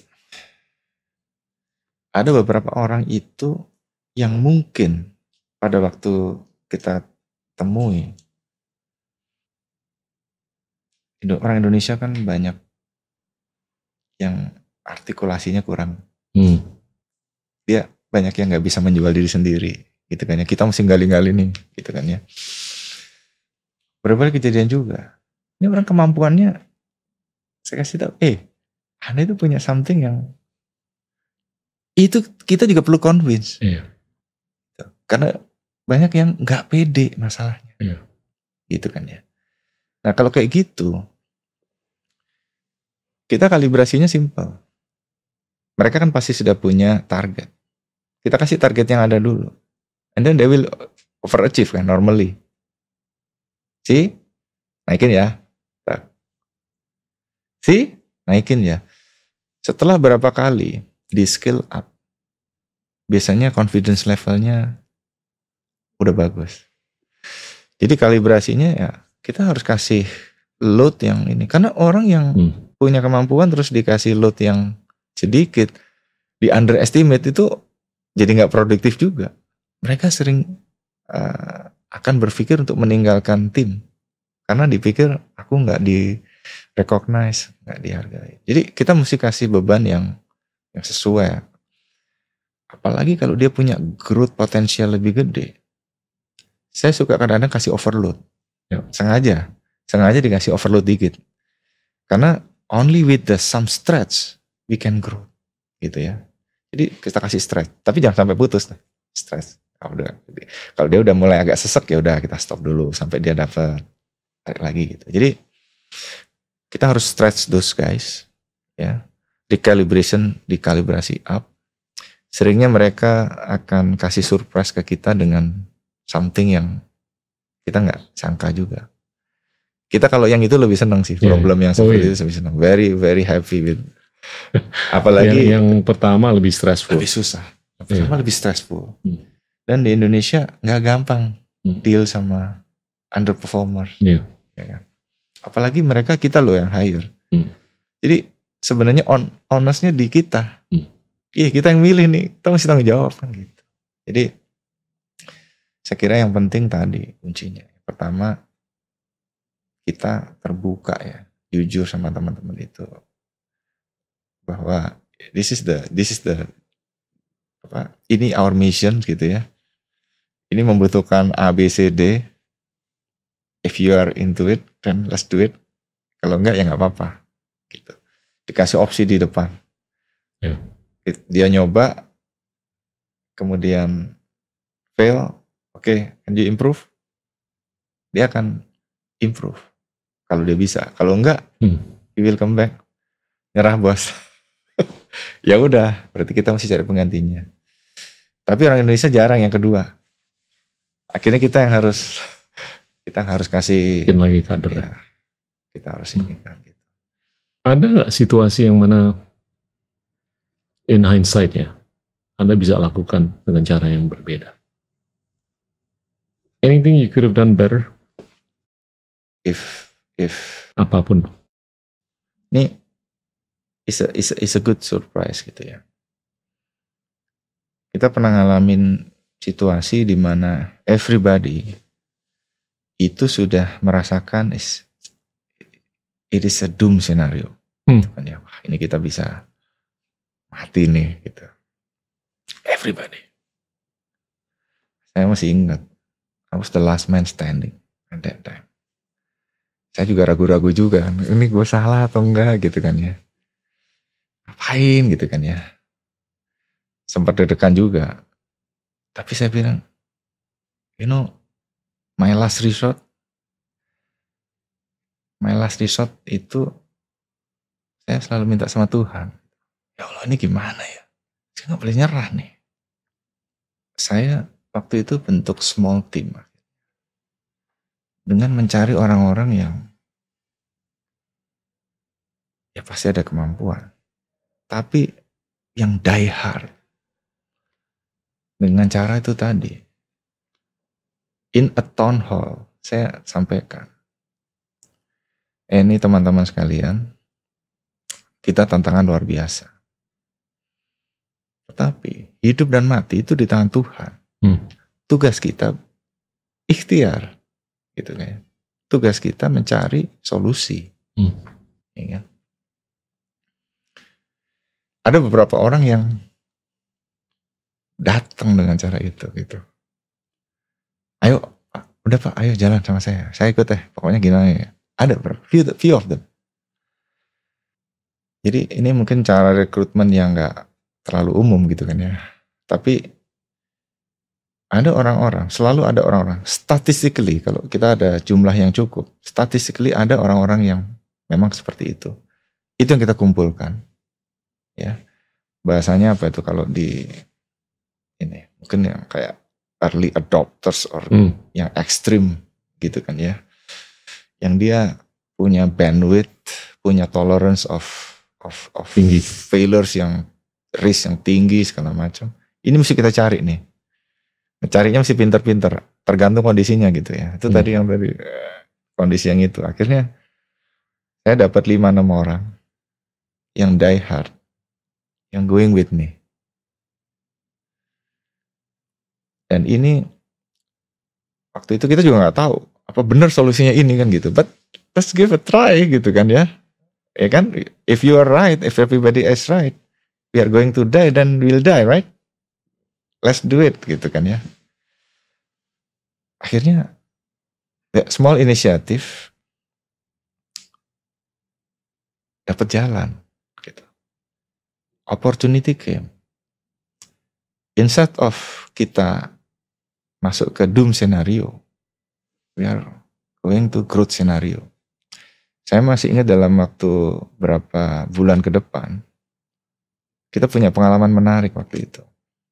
A: ada beberapa orang itu yang mungkin pada waktu kita temui, orang Indonesia kan banyak yang artikulasinya kurang. Hmm. Dia banyak yang nggak bisa menjual diri sendiri, gitu kan ya. Kita mesti gali-gali nih, gitu kan ya. Berapa kejadian juga. Ini orang kemampuannya, saya kasih tahu, eh, Anda itu punya something yang itu kita juga perlu convince. Iya. Karena banyak yang nggak pede masalahnya, iya. gitu kan ya. Nah kalau kayak gitu, kita kalibrasinya simple. Mereka kan pasti sudah punya target. Kita kasih target yang ada dulu. And then they will overachieve kan normally. Si, naikin ya. Si, naikin ya. Setelah berapa kali di skill up, biasanya confidence levelnya udah bagus. Jadi kalibrasinya ya kita harus kasih load yang ini. Karena orang yang hmm. punya kemampuan terus dikasih load yang sedikit, di underestimate itu jadi gak produktif juga. Mereka sering uh, akan berpikir untuk meninggalkan tim. Karena dipikir aku gak di recognize, gak dihargai. Jadi kita mesti kasih beban yang yang sesuai. Apalagi kalau dia punya growth potensial lebih gede. Saya suka kadang-kadang kasih overload. Ya. Sengaja. Sengaja dikasih overload dikit. Karena only with the some stretch we can grow. Gitu ya. Jadi kita kasih stretch. Tapi jangan sampai putus. Stretch. Kalau, udah, kalau dia udah mulai agak sesek ya udah kita stop dulu. Sampai dia dapat tarik lagi gitu. Jadi kita harus stretch those guys. Ya. Recalibration, dikalibrasi up. Seringnya mereka akan kasih surprise ke kita dengan something yang kita nggak sangka juga. Kita kalau yang itu lebih senang sih, yeah. problem yang seperti oh, yeah. itu lebih senang. Very very happy with. Apalagi
B: yang, yang pertama lebih stressful.
A: Lebih susah. Yang pertama yeah. lebih stressful. Hmm. Dan di Indonesia nggak gampang hmm. deal sama underperformer. Yeah. Ya kan? Apalagi mereka kita loh yang hire. Hmm. Jadi sebenarnya on, honestnya di kita. Hmm. Iya kita yang milih nih, kita mesti tanggung jawab kan gitu. Jadi saya kira yang penting tadi kuncinya. Pertama kita terbuka ya, jujur sama teman-teman itu bahwa this is the this is the apa? Ini our mission gitu ya. Ini membutuhkan A B C D. If you are into it, then let's do it. Kalau enggak ya nggak apa-apa. Gitu. Dikasih opsi di depan. Yeah. Dia nyoba, kemudian fail, oke, okay, can you improve? Dia akan improve kalau dia bisa. Kalau enggak, hmm. he will come back. Nyerah bos. Ya udah, berarti kita mesti cari penggantinya. Tapi orang Indonesia jarang yang kedua. Akhirnya kita yang harus kita harus kasih
B: bikin lagi kader. Ya,
A: kita harus ini kan gitu.
B: Ada nggak situasi yang mana in hindsight ya, Anda bisa lakukan dengan cara yang berbeda? Anything you could have done better?
A: If, if
B: apapun.
A: Ini is a, is a, is a good surprise gitu ya. Kita pernah ngalamin situasi di mana everybody itu sudah merasakan is, it is a doom scenario. Hmm. Ya, wah, ini kita bisa mati nih gitu. Everybody. Saya masih ingat. I was the last man standing at that time. Saya juga ragu-ragu juga. Ini gue salah atau enggak gitu kan ya. Ngapain gitu kan ya. Sempat deg-degan juga. Tapi saya bilang, you know, my last resort. My last resort itu saya selalu minta sama Tuhan. Ya Allah ini gimana ya? Saya gak boleh nyerah nih. Saya waktu itu bentuk small team. Dengan mencari orang-orang yang ya pasti ada kemampuan. Tapi yang die hard. Dengan cara itu tadi. In a town hall saya sampaikan. Eh, ini teman-teman sekalian. Kita tantangan luar biasa. Tetapi hidup dan mati itu di tangan Tuhan. Hmm. Tugas kita ikhtiar, gitu kan? Tugas kita mencari solusi. Hmm. Ya kan? Ada beberapa orang yang datang dengan cara itu, gitu. Ayo, Pak, udah Pak, ayo jalan sama saya. Saya ikut deh. Pokoknya gimana ya? Ada few, few of them. Jadi ini mungkin cara rekrutmen yang nggak terlalu umum gitu kan ya. Tapi ada orang-orang, selalu ada orang-orang. Statistically, kalau kita ada jumlah yang cukup, statistically ada orang-orang yang memang seperti itu. Itu yang kita kumpulkan. Ya, bahasanya apa itu kalau di ini mungkin yang kayak early adopters or
B: Hmm.
A: yang ekstrim gitu kan ya, yang dia punya bandwidth, punya tolerance of of of
B: Tinggi.
A: failures yang risk yang tinggi segala macam. Ini mesti kita cari nih. Carinya mesti pinter-pinter, tergantung kondisinya gitu ya. Itu
B: Hmm.
A: tadi yang tadi eh, kondisi yang itu. Akhirnya saya dapat lima enam orang yang die hard, yang going with me. Dan ini waktu itu kita juga nggak tahu apa benar solusinya ini kan gitu. But let's give a try gitu kan ya. Ya kan, if you are right, if everybody is right, we are going to die, then we'll die, right? Let's do it gitu kan ya. Akhirnya ya, small initiative dapat jalan gitu. Opportunity came. Instead of kita masuk ke doom scenario, we are going to growth scenario. Saya masih ingat dalam waktu berapa bulan ke depan, kita punya pengalaman menarik waktu itu.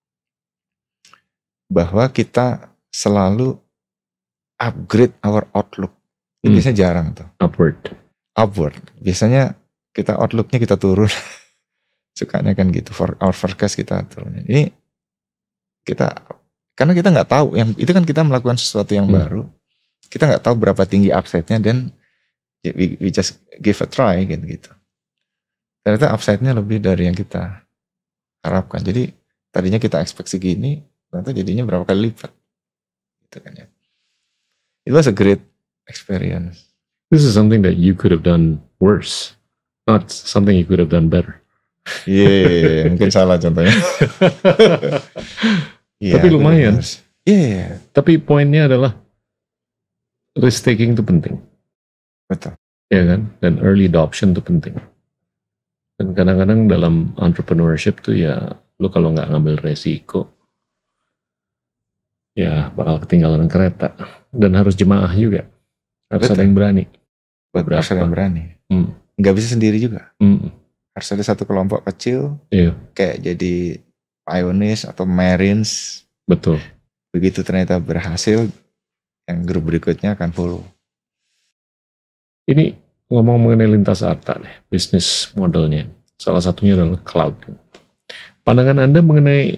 A: Bahwa kita selalu upgrade our outlook. Itu
B: Hmm.
A: biasanya jarang tuh.
B: Upward.
A: Upward. Biasanya kita outlooknya kita turun. Sukanya kan gitu. For our forecast kita turun. Ini kita, karena kita nggak tahu. Yang itu kan kita melakukan sesuatu yang
B: Hmm.
A: baru. Kita nggak tahu berapa tinggi upside-nya, dan we, we just give a try gitu gitu. Ternyata upside-nya lebih dari yang kita harapkan. Jadi tadinya kita expect segini, ternyata jadinya berapa kali lipat. Gitu kan ya. It was a great experience.
B: This is something that you could have done worse, not something you could have done better.
A: Iya, yeah, mungkin salah contohnya. Yeah,
B: Tapi lumayan.
A: Iya. Yeah.
B: Tapi poinnya adalah risk taking itu penting,
A: Betul.
B: ya kan? Dan early adoption itu penting. Dan kadang-kadang dalam entrepreneurship tuh ya, lu kalau nggak ngambil resiko, ya bakal ketinggalan kereta. Dan harus jemaah juga. Harus
A: Betul.
B: ada yang berani.
A: Beberapa harus ada yang berani.
B: Hmm.
A: Nggak bisa sendiri juga.
B: Hmm.
A: Harus ada satu kelompok kecil.
B: Iya.
A: Kayak jadi pioneers atau marines.
B: Betul.
A: Begitu ternyata berhasil, yang grup berikutnya akan follow.
B: Ini ngomong mengenai lintas arta nih, bisnis modelnya. Salah satunya adalah cloud. Pandangan Anda mengenai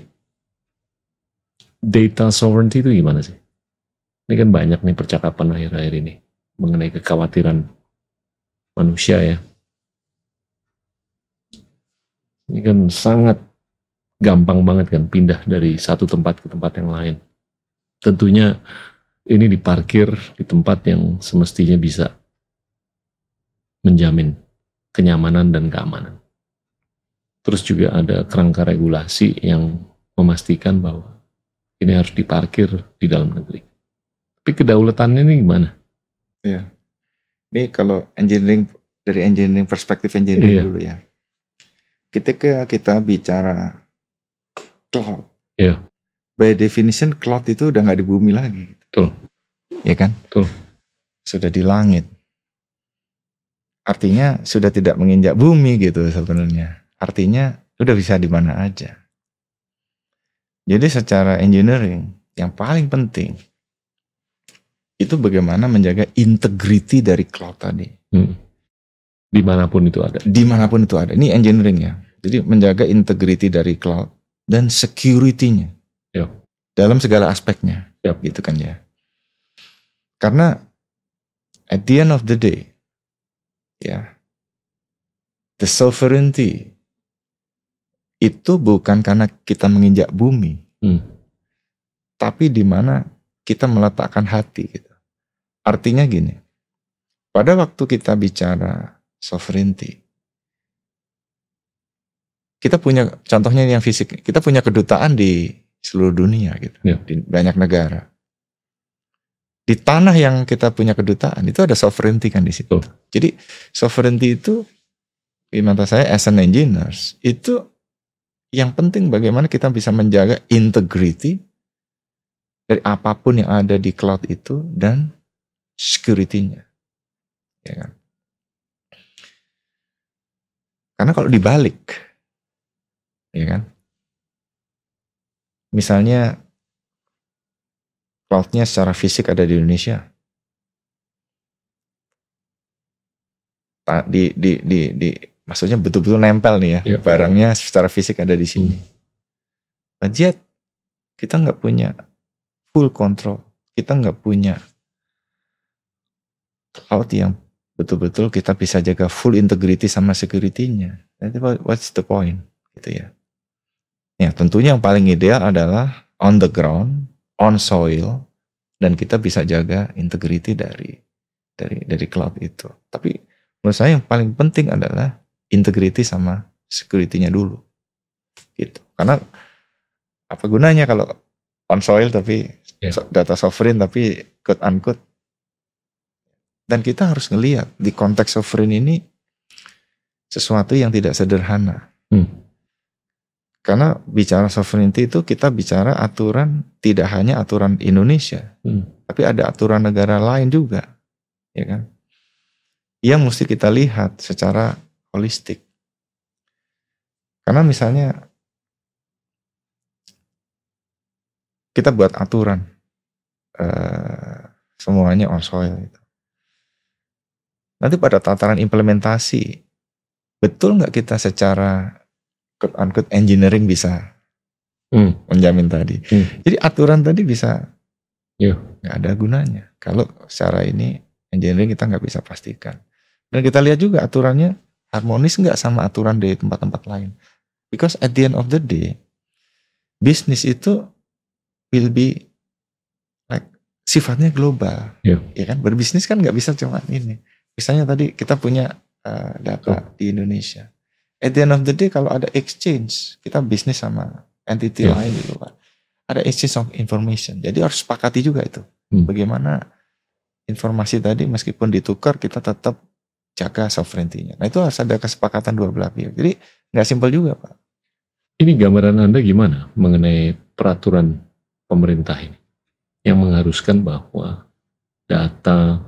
B: data sovereignty itu gimana sih? Ini kan banyak nih percakapan akhir-akhir ini mengenai kekhawatiran manusia ya. Ini kan sangat gampang banget kan pindah dari satu tempat ke tempat yang lain. Tentunya ini diparkir di tempat yang semestinya bisa menjamin kenyamanan dan keamanan. Terus juga ada kerangka regulasi yang memastikan bahwa ini harus diparkir di dalam negeri. Tapi kedaulatannya ini gimana?
A: Iya. Ini kalau engineering, dari engineering perspektif engineering
B: Iya.
A: dulu ya. Ketika kita bicara cloud,
B: Iya.
A: by definition cloud itu udah nggak di bumi lagi.
B: Betul.
A: Ya kan?
B: Betul.
A: Sudah di langit. Artinya sudah tidak menginjak bumi gitu sebenarnya. Artinya udah bisa di mana aja. Jadi secara engineering yang paling penting itu bagaimana menjaga integrity dari cloud tadi.
B: Hmm. Dimanapun itu ada.
A: Dimanapun itu ada. Ini engineering ya. Jadi menjaga integrity dari cloud dan security-nya.
B: Yep.
A: Dalam segala aspeknya.
B: Yep.
A: Gitu kan ya. Karena at the end of the day, ya, the sovereignty itu bukan karena kita menginjak bumi,
B: Hmm.
A: tapi di mana kita meletakkan hati gitu. Artinya gini, pada waktu kita bicara sovereignty, kita punya contohnya yang fisik, kita punya kedutaan di seluruh dunia gitu,
B: Ya.
A: di banyak negara. Di tanah yang kita punya kedutaan itu ada sovereignty kan di situ.
B: Oh.
A: Jadi sovereignty itu, di mata saya as an engineers, itu yang penting bagaimana kita bisa menjaga integrity dari apapun yang ada di cloud itu dan security-nya. Ya kan? Karena kalau dibalik, ya kan? Misalnya cloud-nya secara fisik ada di Indonesia. Di, di, di, di, maksudnya betul-betul nempel nih ya,
B: ya.
A: Barangnya secara fisik ada di sini.
B: Hmm.
A: But yet, kita nggak punya full control. Kita nggak punya cloud yang betul-betul kita bisa jaga full integrity sama security-nya. What's the point? Gitu ya. Ya, tentunya yang paling ideal adalah on the ground, on soil, dan kita bisa jaga integrity dari dari dari cloud itu. Tapi menurut saya yang paling penting adalah integrity sama security-nya dulu. Gitu. Karena apa gunanya kalau on soil tapi yeah. data sovereign tapi quote unquote. Dan kita harus ngelihat di konteks sovereign ini sesuatu yang tidak sederhana. Hmm. Karena bicara sovereignty itu kita bicara aturan, tidak hanya aturan Indonesia, hmm. tapi ada aturan negara lain juga, ya kan? Yang mesti kita lihat secara holistik. Karena misalnya kita buat aturan uh, semuanya on soil itu. Nanti pada tataran implementasi, betul nggak kita secara quote-unquote engineering bisa hmm. menjamin tadi. Hmm. Jadi aturan tadi bisa nggak ada gunanya. Kalau secara ini engineering kita nggak bisa pastikan. Dan kita lihat juga aturannya harmonis nggak sama aturan di tempat-tempat lain. Because at the end of the day, bisnis itu will be like sifatnya global. Yeah. Ya kan, berbisnis kan nggak bisa cuma ini. Misalnya tadi kita punya uh, data oh. di Indonesia. At the end of the day kalau ada exchange, kita bisnis sama entity yeah. lain di luar. Ada exchange of information. Jadi harus sepakati juga itu. Hmm. Bagaimana informasi tadi meskipun ditukar kita tetap jaga sovereignty-nya. Nah itu harus ada kesepakatan dua belah pihak. Jadi nggak simpel juga Pak.
B: Ini gambaran Anda gimana mengenai peraturan pemerintah ini yang mengharuskan bahwa data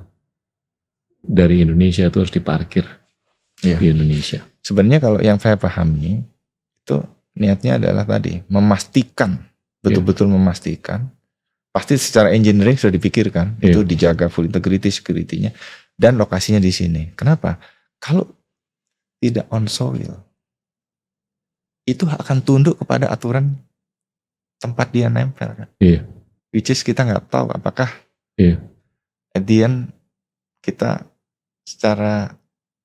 B: dari Indonesia itu harus diparkir yeah. di Indonesia?
A: Sebenarnya kalau yang saya pahami itu niatnya adalah tadi memastikan, betul-betul yeah. memastikan, pasti secara engineering sudah dipikirkan yeah. itu dijaga full integrity security-nya dan lokasinya di sini. Kenapa? Kalau tidak on soil, itu akan tunduk kepada aturan tempat dia nempel kan. Yeah. Which is kita nggak tahu apakah yeah. at the end kita secara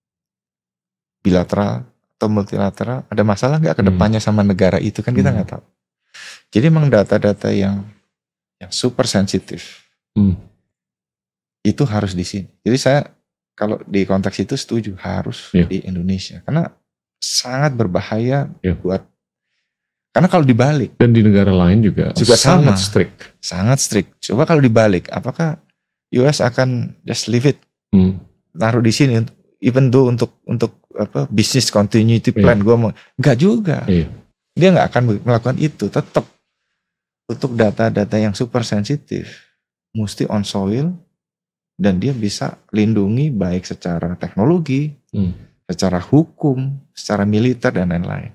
A: bilateral atau multilateral ada masalah nggak ke depannya sama negara itu kan kita nggak hmm. tahu. Jadi memang data-data yang yang super sensitif hmm. itu harus di sini. Jadi saya kalau di konteks itu setuju harus yeah. di Indonesia karena sangat berbahaya yeah. buat karena kalau dibalik
B: dan di negara lain juga
A: juga
B: sangat
A: sama,
B: strict.
A: Sangat strict. Coba kalau dibalik, apakah U S akan just leave it? Hmm. Taruh di sini even though untuk untuk apa business continuity plan yeah. gue mau nggak juga yeah. dia nggak akan melakukan itu. Tetap untuk data-data yang super sensitif mesti on soil dan dia bisa lindungi baik secara teknologi hmm. secara hukum secara militer dan lain-lain.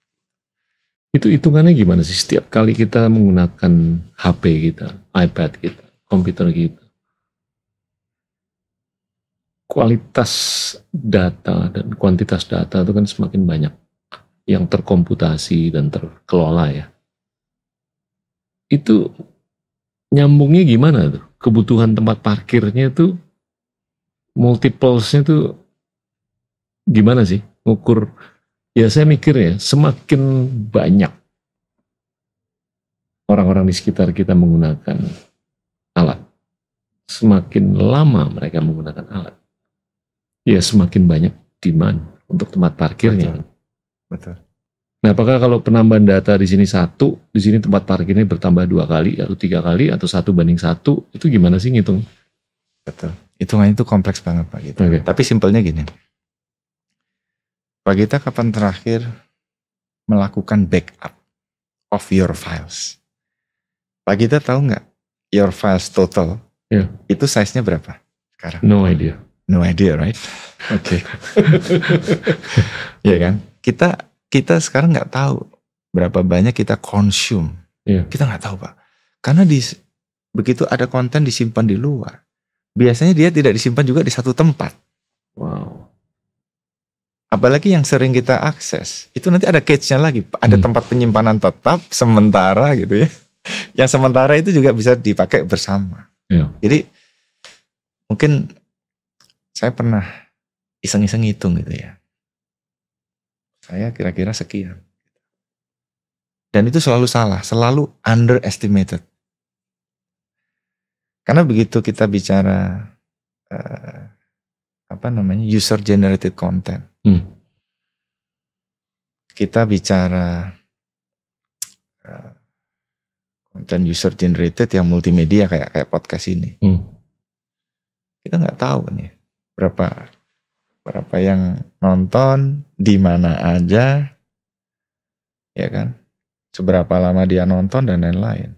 B: Itu hitungannya gimana sih setiap kali kita menggunakan H P kita, iPad kita, komputer kita? Kualitas data dan kuantitas data itu kan semakin banyak yang terkomputasi dan terkelola ya. Itu nyambungnya gimana tuh? Kebutuhan tempat parkirnya itu multiplesnya tuh gimana sih? Ngukur, ya saya mikir ya semakin banyak orang-orang di sekitar kita menggunakan alat, semakin lama mereka menggunakan alat. Ya semakin banyak demand untuk tempat parkirnya.
A: Betul. Betul.
B: Nah, apakah kalau penambahan data di sini satu, di sini tempat parkirnya bertambah dua kali atau tiga kali atau satu banding satu, itu gimana sih ngitung?
A: Betul. Hitungannya itu kompleks banget Pak Gita. Okay. Tapi simpelnya gini, Pak Gita kapan terakhir melakukan backup of your files? Pak Gita tahu nggak your files total? Yeah. Itu size-nya berapa sekarang?
B: No idea.
A: No idea, right? Oke. Okay. Ya kan? Kita kita sekarang nggak tahu berapa banyak kita consume. Yeah. Kita nggak tahu Pak. Karena di begitu ada konten disimpan di luar, biasanya dia tidak disimpan juga di satu tempat.
B: Wow.
A: Apalagi yang sering kita akses, itu nanti ada cage-nya lagi, ada
B: Hmm.
A: tempat penyimpanan tetap sementara gitu ya. Yang sementara itu juga bisa dipakai bersama.
B: Ya.
A: Jadi mungkin saya pernah iseng-iseng hitung gitu ya. Saya kira-kira sekian. Dan itu selalu salah, selalu underestimated. Karena begitu kita bicara uh, apa namanya user generated content,
B: Hmm.
A: kita bicara uh, konten user generated yang multimedia kayak kayak podcast ini,
B: Hmm.
A: kita nggak tahu nih berapa berapa yang nonton, di mana aja, ya kan, seberapa lama dia nonton dan lain-lain.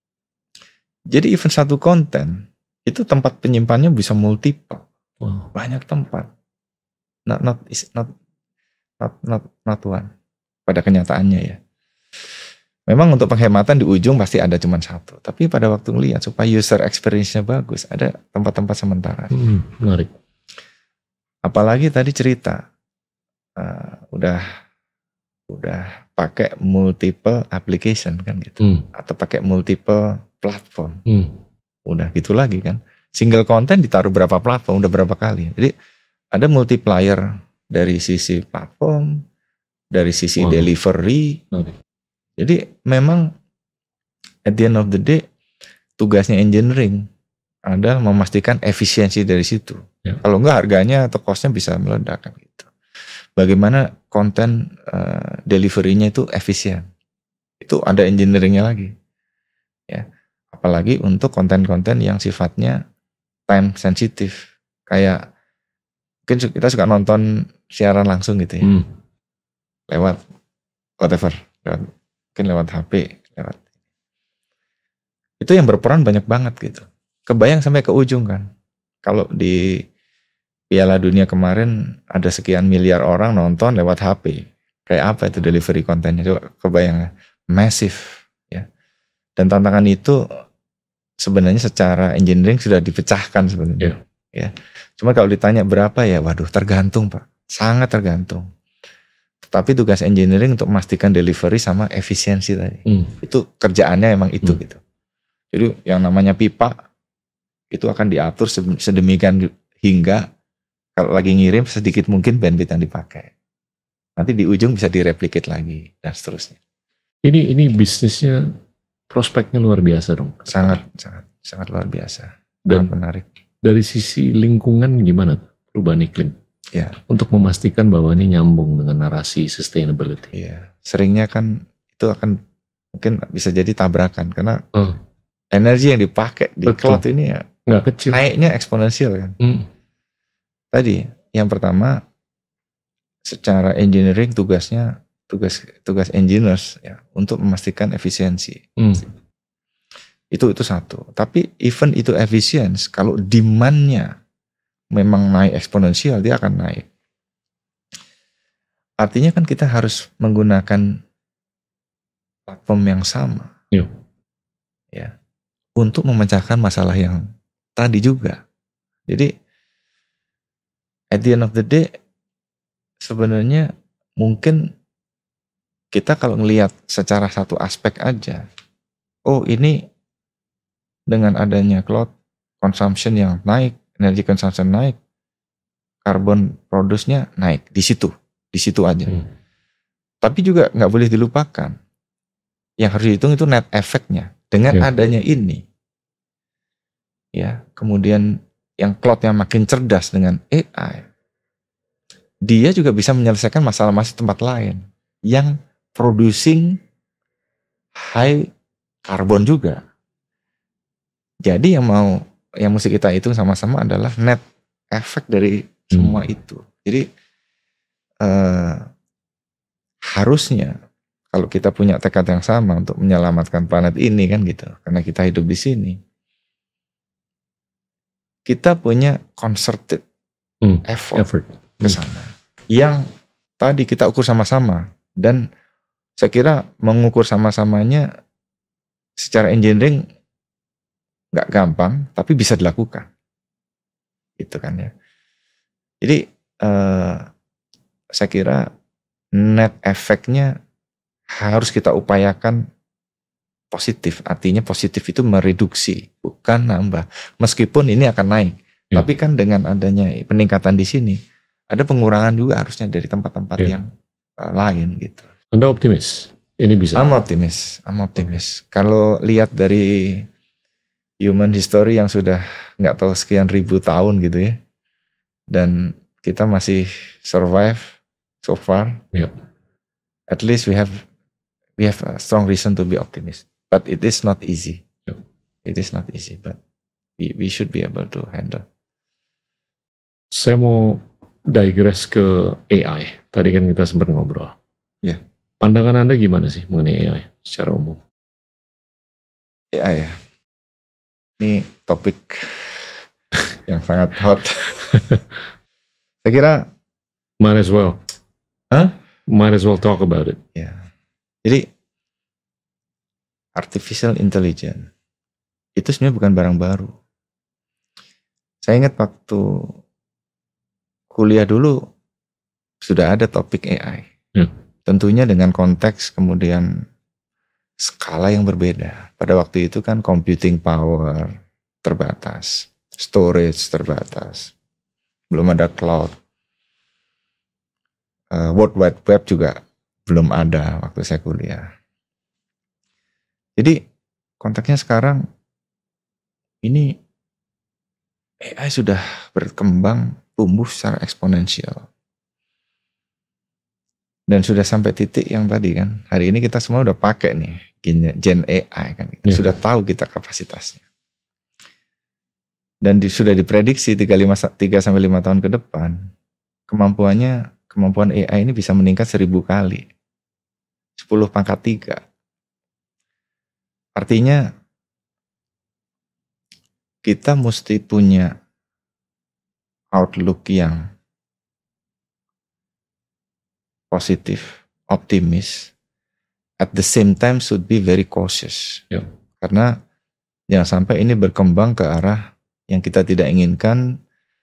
A: Jadi even satu konten itu tempat penyimpannya bisa multiple,
B: Wow.
A: banyak tempat, not not is not not not not one pada kenyataannya ya. Memang untuk penghematan di ujung pasti ada cuma satu, tapi pada waktu ngelihat supaya user experience-nya bagus, ada tempat-tempat sementara.
B: Hmm. Menarik.
A: Apalagi tadi cerita uh, udah udah pakai multiple application kan gitu,
B: Hmm.
A: atau pakai multiple platform,
B: Hmm.
A: udah gitu lagi kan. Single content ditaruh berapa platform, udah berapa kali. Jadi ada multiplier dari sisi platform, dari sisi
B: Wow.
A: delivery.
B: Menarik.
A: Jadi memang at the end of the day tugasnya engineering adalah memastikan efisiensi dari situ.
B: Ya.
A: Kalau enggak harganya atau costnya bisa meledak kan gitu. Bagaimana konten uh, delivery-nya itu efisien. Itu ada engineering-nya lagi. Ya. Apalagi untuk konten-konten yang sifatnya time sensitive. Kayak mungkin kita suka nonton siaran langsung gitu ya.
B: Hmm.
A: Lewat whatever, lewat, mungkin lewat H P, lewat. Itu yang berperan banyak banget gitu. Kebayang sampai ke ujung kan. Kalau di Piala Dunia kemarin ada sekian miliar orang nonton lewat H P. Kayak apa itu delivery kontennya? Coba kebayang, massive ya. Dan tantangan itu sebenarnya secara engineering sudah dipecahkan sebenarnya.
B: Yeah.
A: Ya. Cuma kalau ditanya berapa ya, waduh tergantung Pak. Sangat tergantung. Tapi tugas engineering untuk memastikan delivery sama efisiensi tadi.
B: Hmm.
A: Itu kerjaannya emang itu
B: Hmm.
A: gitu. Jadi yang namanya pipa itu akan diatur sedemikian hingga kalau lagi ngirim sedikit mungkin bandwidth yang dipakai. Nanti di ujung bisa direplicate lagi dan seterusnya.
B: Ini ini bisnisnya prospeknya luar biasa dong.
A: Sangat sangat sangat luar biasa.
B: Dan
A: sangat menarik.
B: Dari sisi lingkungan gimana perubahan iklim?
A: Ya.
B: Untuk memastikan bahwa ini nyambung dengan narasi sustainability.
A: Iya. Seringnya kan itu akan mungkin bisa jadi tabrakan karena
B: Oh.
A: energi yang dipakai di
B: Betul.
A: cloud ini ya
B: Nggak kecil.
A: naiknya eksponensial kan.
B: Hmm.
A: Tadi yang pertama secara engineering tugasnya tugas tugas engineers ya untuk memastikan efisiensi.
B: Hmm.
A: Itu itu satu. Tapi even itu efisiensi, kalau demand-nya memang naik eksponensial, dia akan naik. Artinya kan kita harus menggunakan platform yang sama.
B: Iya.
A: Ya. Untuk memecahkan masalah yang tadi juga. Jadi at the end of the day sebenarnya mungkin kita kalau ngelihat secara satu aspek aja, oh ini dengan adanya cloud consumption yang naik, energy consumption naik, carbon produce-nya naik di situ, di situ aja.
B: Hmm.
A: Tapi juga nggak boleh dilupakan, yang harus dihitung itu net efeknya dengan
B: Ya.
A: adanya ini, ya. Kemudian yang cloud yang makin cerdas dengan A I, dia juga bisa menyelesaikan masalah-masalah tempat lain yang producing high carbon juga. Jadi yang mau yang mesti kita hitung sama-sama adalah net efek dari semua
B: Hmm.
A: itu. Jadi eh, harusnya kalau kita punya tekad yang sama untuk menyelamatkan planet ini kan gitu, karena kita hidup di sini, kita punya concerted
B: Hmm.
A: effort
B: Effort.
A: ke sana. Yang tadi kita ukur sama-sama dan saya kira mengukur sama-samanya secara engineering nggak gampang, tapi bisa dilakukan. Gitu kan ya. Jadi eh, saya kira net efeknya harus kita upayakan positif. Artinya positif itu mereduksi, bukan nambah. Meskipun ini akan naik, ya. Tapi kan dengan adanya peningkatan di sini, ada pengurangan juga harusnya dari tempat-tempat ya. yang uh, lain gitu.
B: Anda optimis? Ini bisa?
A: I'm optimis, I'm optimis. Kalau lihat dari human history yang sudah nggak tahu sekian ribu tahun gitu ya, dan kita masih survive so far.
B: Ya.
A: At least we have we have a strong reason to be optimistic. But it is not easy.
B: Ya.
A: It is not easy, but we we should be able to handle.
B: Saya mau digress ke A I. Tadi kan kita sempat ngobrol.
A: Ya. Yeah.
B: Pandangan Anda gimana sih mengenai A I secara umum?
A: A I ya. Ini topik yang sangat hot. Saya kira
B: might as well.
A: Huh?
B: Might as well talk about it.
A: Ya. Jadi artificial intelligence itu sebenarnya bukan barang baru. Saya ingat waktu kuliah dulu sudah ada topik A I.
B: Ya.
A: Tentunya dengan konteks kemudian skala yang berbeda. Pada waktu itu kan computing power terbatas, storage terbatas, belum ada cloud, uh, World Wide Web juga belum ada waktu saya kuliah. Jadi konteksnya sekarang ini A I sudah berkembang, tumbuh secara eksponensial. Dan sudah sampai titik yang tadi kan, hari ini kita semua udah pakai nih Gen A I kan, yeah. Sudah tahu kita kapasitasnya. Dan di, sudah diprediksi tiga sampai lima tahun ke depan, kemampuannya, kemampuan A I ini bisa meningkat seribu kali. sepuluh pangkat tiga. Artinya kita mesti punya outlook yang positif, optimis, at the same time should be very cautious.
B: Ya.
A: Karena jangan sampai ini berkembang ke arah yang kita tidak inginkan,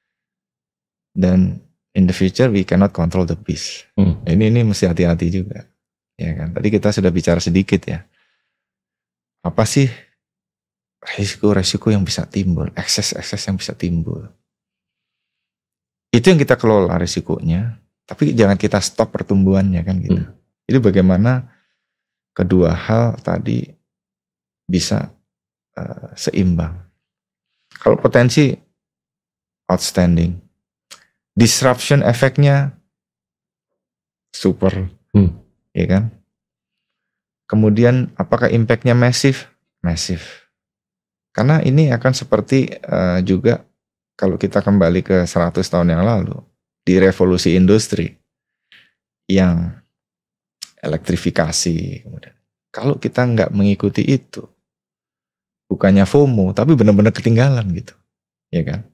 A: dan in the future we cannot control the beast. Hmm. Ini ini mesti hati-hati juga, ya kan? Tadi kita sudah bicara sedikit ya. Apa sih resiko-resiko yang bisa timbul, ekses-ekses yang bisa timbul? Itu yang kita kelola risikonya. Tapi jangan kita stop pertumbuhannya kan gitu. Hmm. Jadi bagaimana kedua hal tadi bisa uh, seimbang. Kalau potensi outstanding, disruption efeknya super, hmm. ya kan? Kemudian apakah impactnya masif? Masif. Karena ini akan seperti uh, juga kalau kita kembali ke seratus tahun yang lalu. Di revolusi industri yang elektrifikasi, kemudian kalau kita nggak mengikuti itu, bukannya FOMO, tapi benar-benar ketinggalan gitu, ya kan?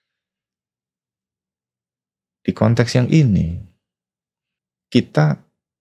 A: Di konteks yang ini, kita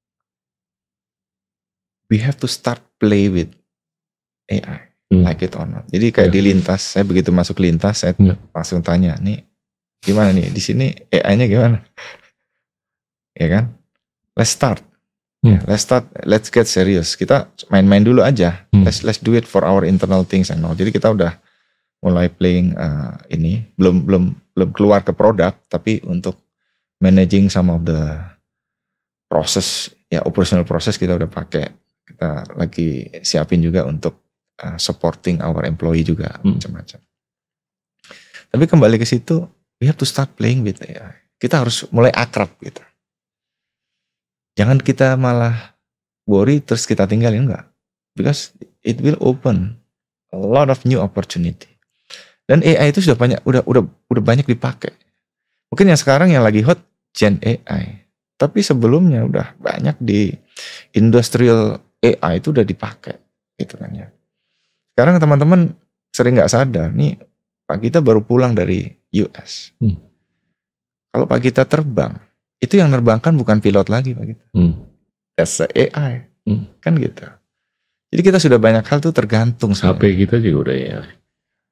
A: we have to start play with A I, hmm. like it or not. Jadi kayak yeah. di lintas, saya begitu masuk lintas, saya yeah. langsung tanya, nih. Gimana nih di sini A I-nya gimana? Ya kan? Let's start. Hmm. Yeah, let's start. Let's get serious. Kita main-main dulu aja. Hmm. Let's let's do it for our internal things and all. Jadi kita udah mulai playing uh, ini. Belum belum belum keluar ke produk, tapi untuk managing some of the process, ya operational process kita udah pakai. Kita lagi siapin juga untuk uh, supporting our employee juga hmm. macam-macam. Tapi kembali ke situ. We have to start playing with A I. Kita harus mulai akrab gitu. Jangan kita malah worry terus kita tinggalin, enggak. Because it will open a lot of new opportunity. Dan A I itu sudah banyak, udah udah udah banyak dipakai. Mungkin yang sekarang yang lagi hot Gen A I. Tapi sebelumnya udah banyak di industrial A I itu udah dipakai, gitu kan ya. Sekarang teman-teman sering nggak sadar nih. Pak Gita baru pulang dari U S. Hmm. Kalau Pak Gita terbang, itu yang nerbangkan bukan pilot lagi Pak Gita. Hmm. That's A I. Hmm. Kan gitu. Jadi kita sudah banyak hal tuh tergantung.
B: H P kita juga udah A I.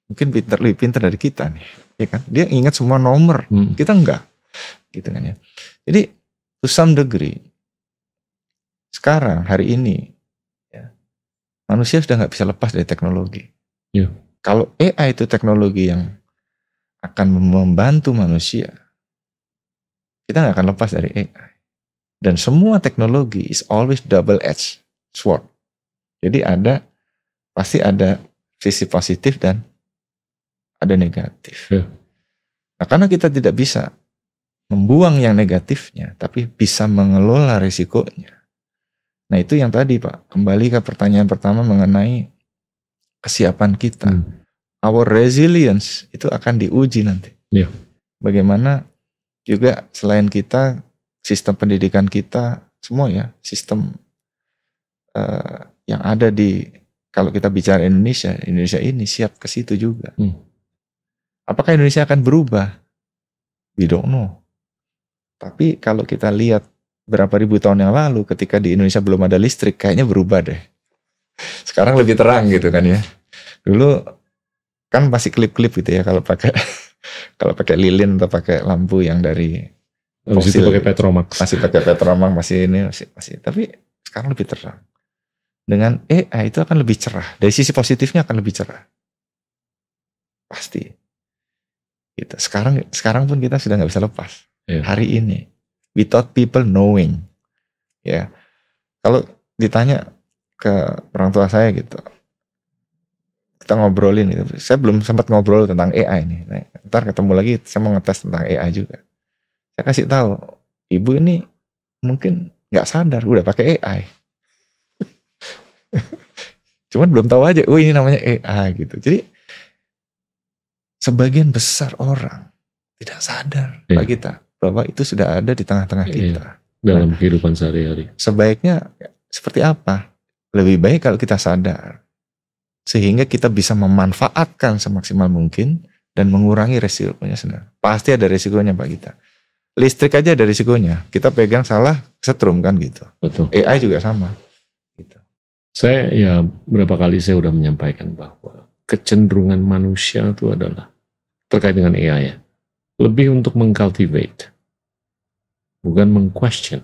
A: mungkin pinter, lebih pinter dari kita nih, ya kan? Dia ingat semua nomor,
B: Hmm.
A: kita enggak, gitu kan ya. Jadi to some degree, sekarang hari ini, ya, manusia sudah nggak bisa lepas dari teknologi.
B: Ya.
A: Kalau A I itu teknologi yang akan membantu manusia, kita nggak akan lepas dari A I. Dan semua teknologi is always double-edged sword. Jadi ada, pasti ada sisi positif dan ada negatif.
B: Ya.
A: Nah, karena kita tidak bisa membuang yang negatifnya, tapi bisa mengelola risikonya. Nah, itu yang tadi Pak, kembali ke pertanyaan pertama mengenai kesiapan kita.
B: Hmm.
A: Our resilience itu akan diuji nanti.
B: Ya.
A: Bagaimana juga selain kita, sistem pendidikan kita, semua ya, sistem uh, yang ada di, kalau kita bicara Indonesia, Indonesia ini siap ke situ juga.
B: Hmm.
A: Apakah Indonesia akan berubah? We don't know. Tapi kalau kita lihat berapa ribu tahun yang lalu, ketika di Indonesia belum ada listrik, kayaknya berubah deh. Sekarang lebih terang gitu kan ya. Dulu kan masih klip-klip gitu ya, kalau pakai kalau pakai lilin atau pakai lampu yang dari
B: Habis itu pakai Petromax.
A: Masih pakai Petromax, masih ini masih, masih. Tapi sekarang lebih terang. Dengan A I itu akan lebih cerah. Dari sisi positifnya akan lebih cerah. Pasti. Gitu. Sekarang sekarang pun kita sudah nggak bisa lepas.
B: Yeah.
A: Hari ini, without people knowing, ya. Kalau ditanya ke orang tua saya gitu, kita ngobrolin gitu. Saya belum sempat ngobrol tentang A I nih. Nah, ntar ketemu lagi, saya mau ngetes tentang A I juga. Saya kasih tahu, ibu ini mungkin nggak sadar udah pakai A I. Cuman belum tahu aja, oh ini namanya A I gitu. Jadi sebagian besar orang tidak sadar
B: yeah.
A: Pak Gita, bahwa itu sudah ada di tengah-tengah kita.
B: Yeah. Dalam kehidupan sehari-hari.
A: Sebaiknya seperti apa? Lebih baik kalau kita sadar, sehingga kita bisa memanfaatkan semaksimal mungkin dan mengurangi resikonya sendiri. Pasti ada resikonya Pak Gita. Listrik aja ada risikonya. Kita pegang salah, setrum kan gitu.
B: Betul.
A: A I juga sama. Gitu.
B: Saya ya berapa kali saya udah menyampaikan bahwa kecenderungan manusia itu adalah terkait dengan A I ya, lebih untuk mengcultivate, bukan meng-question.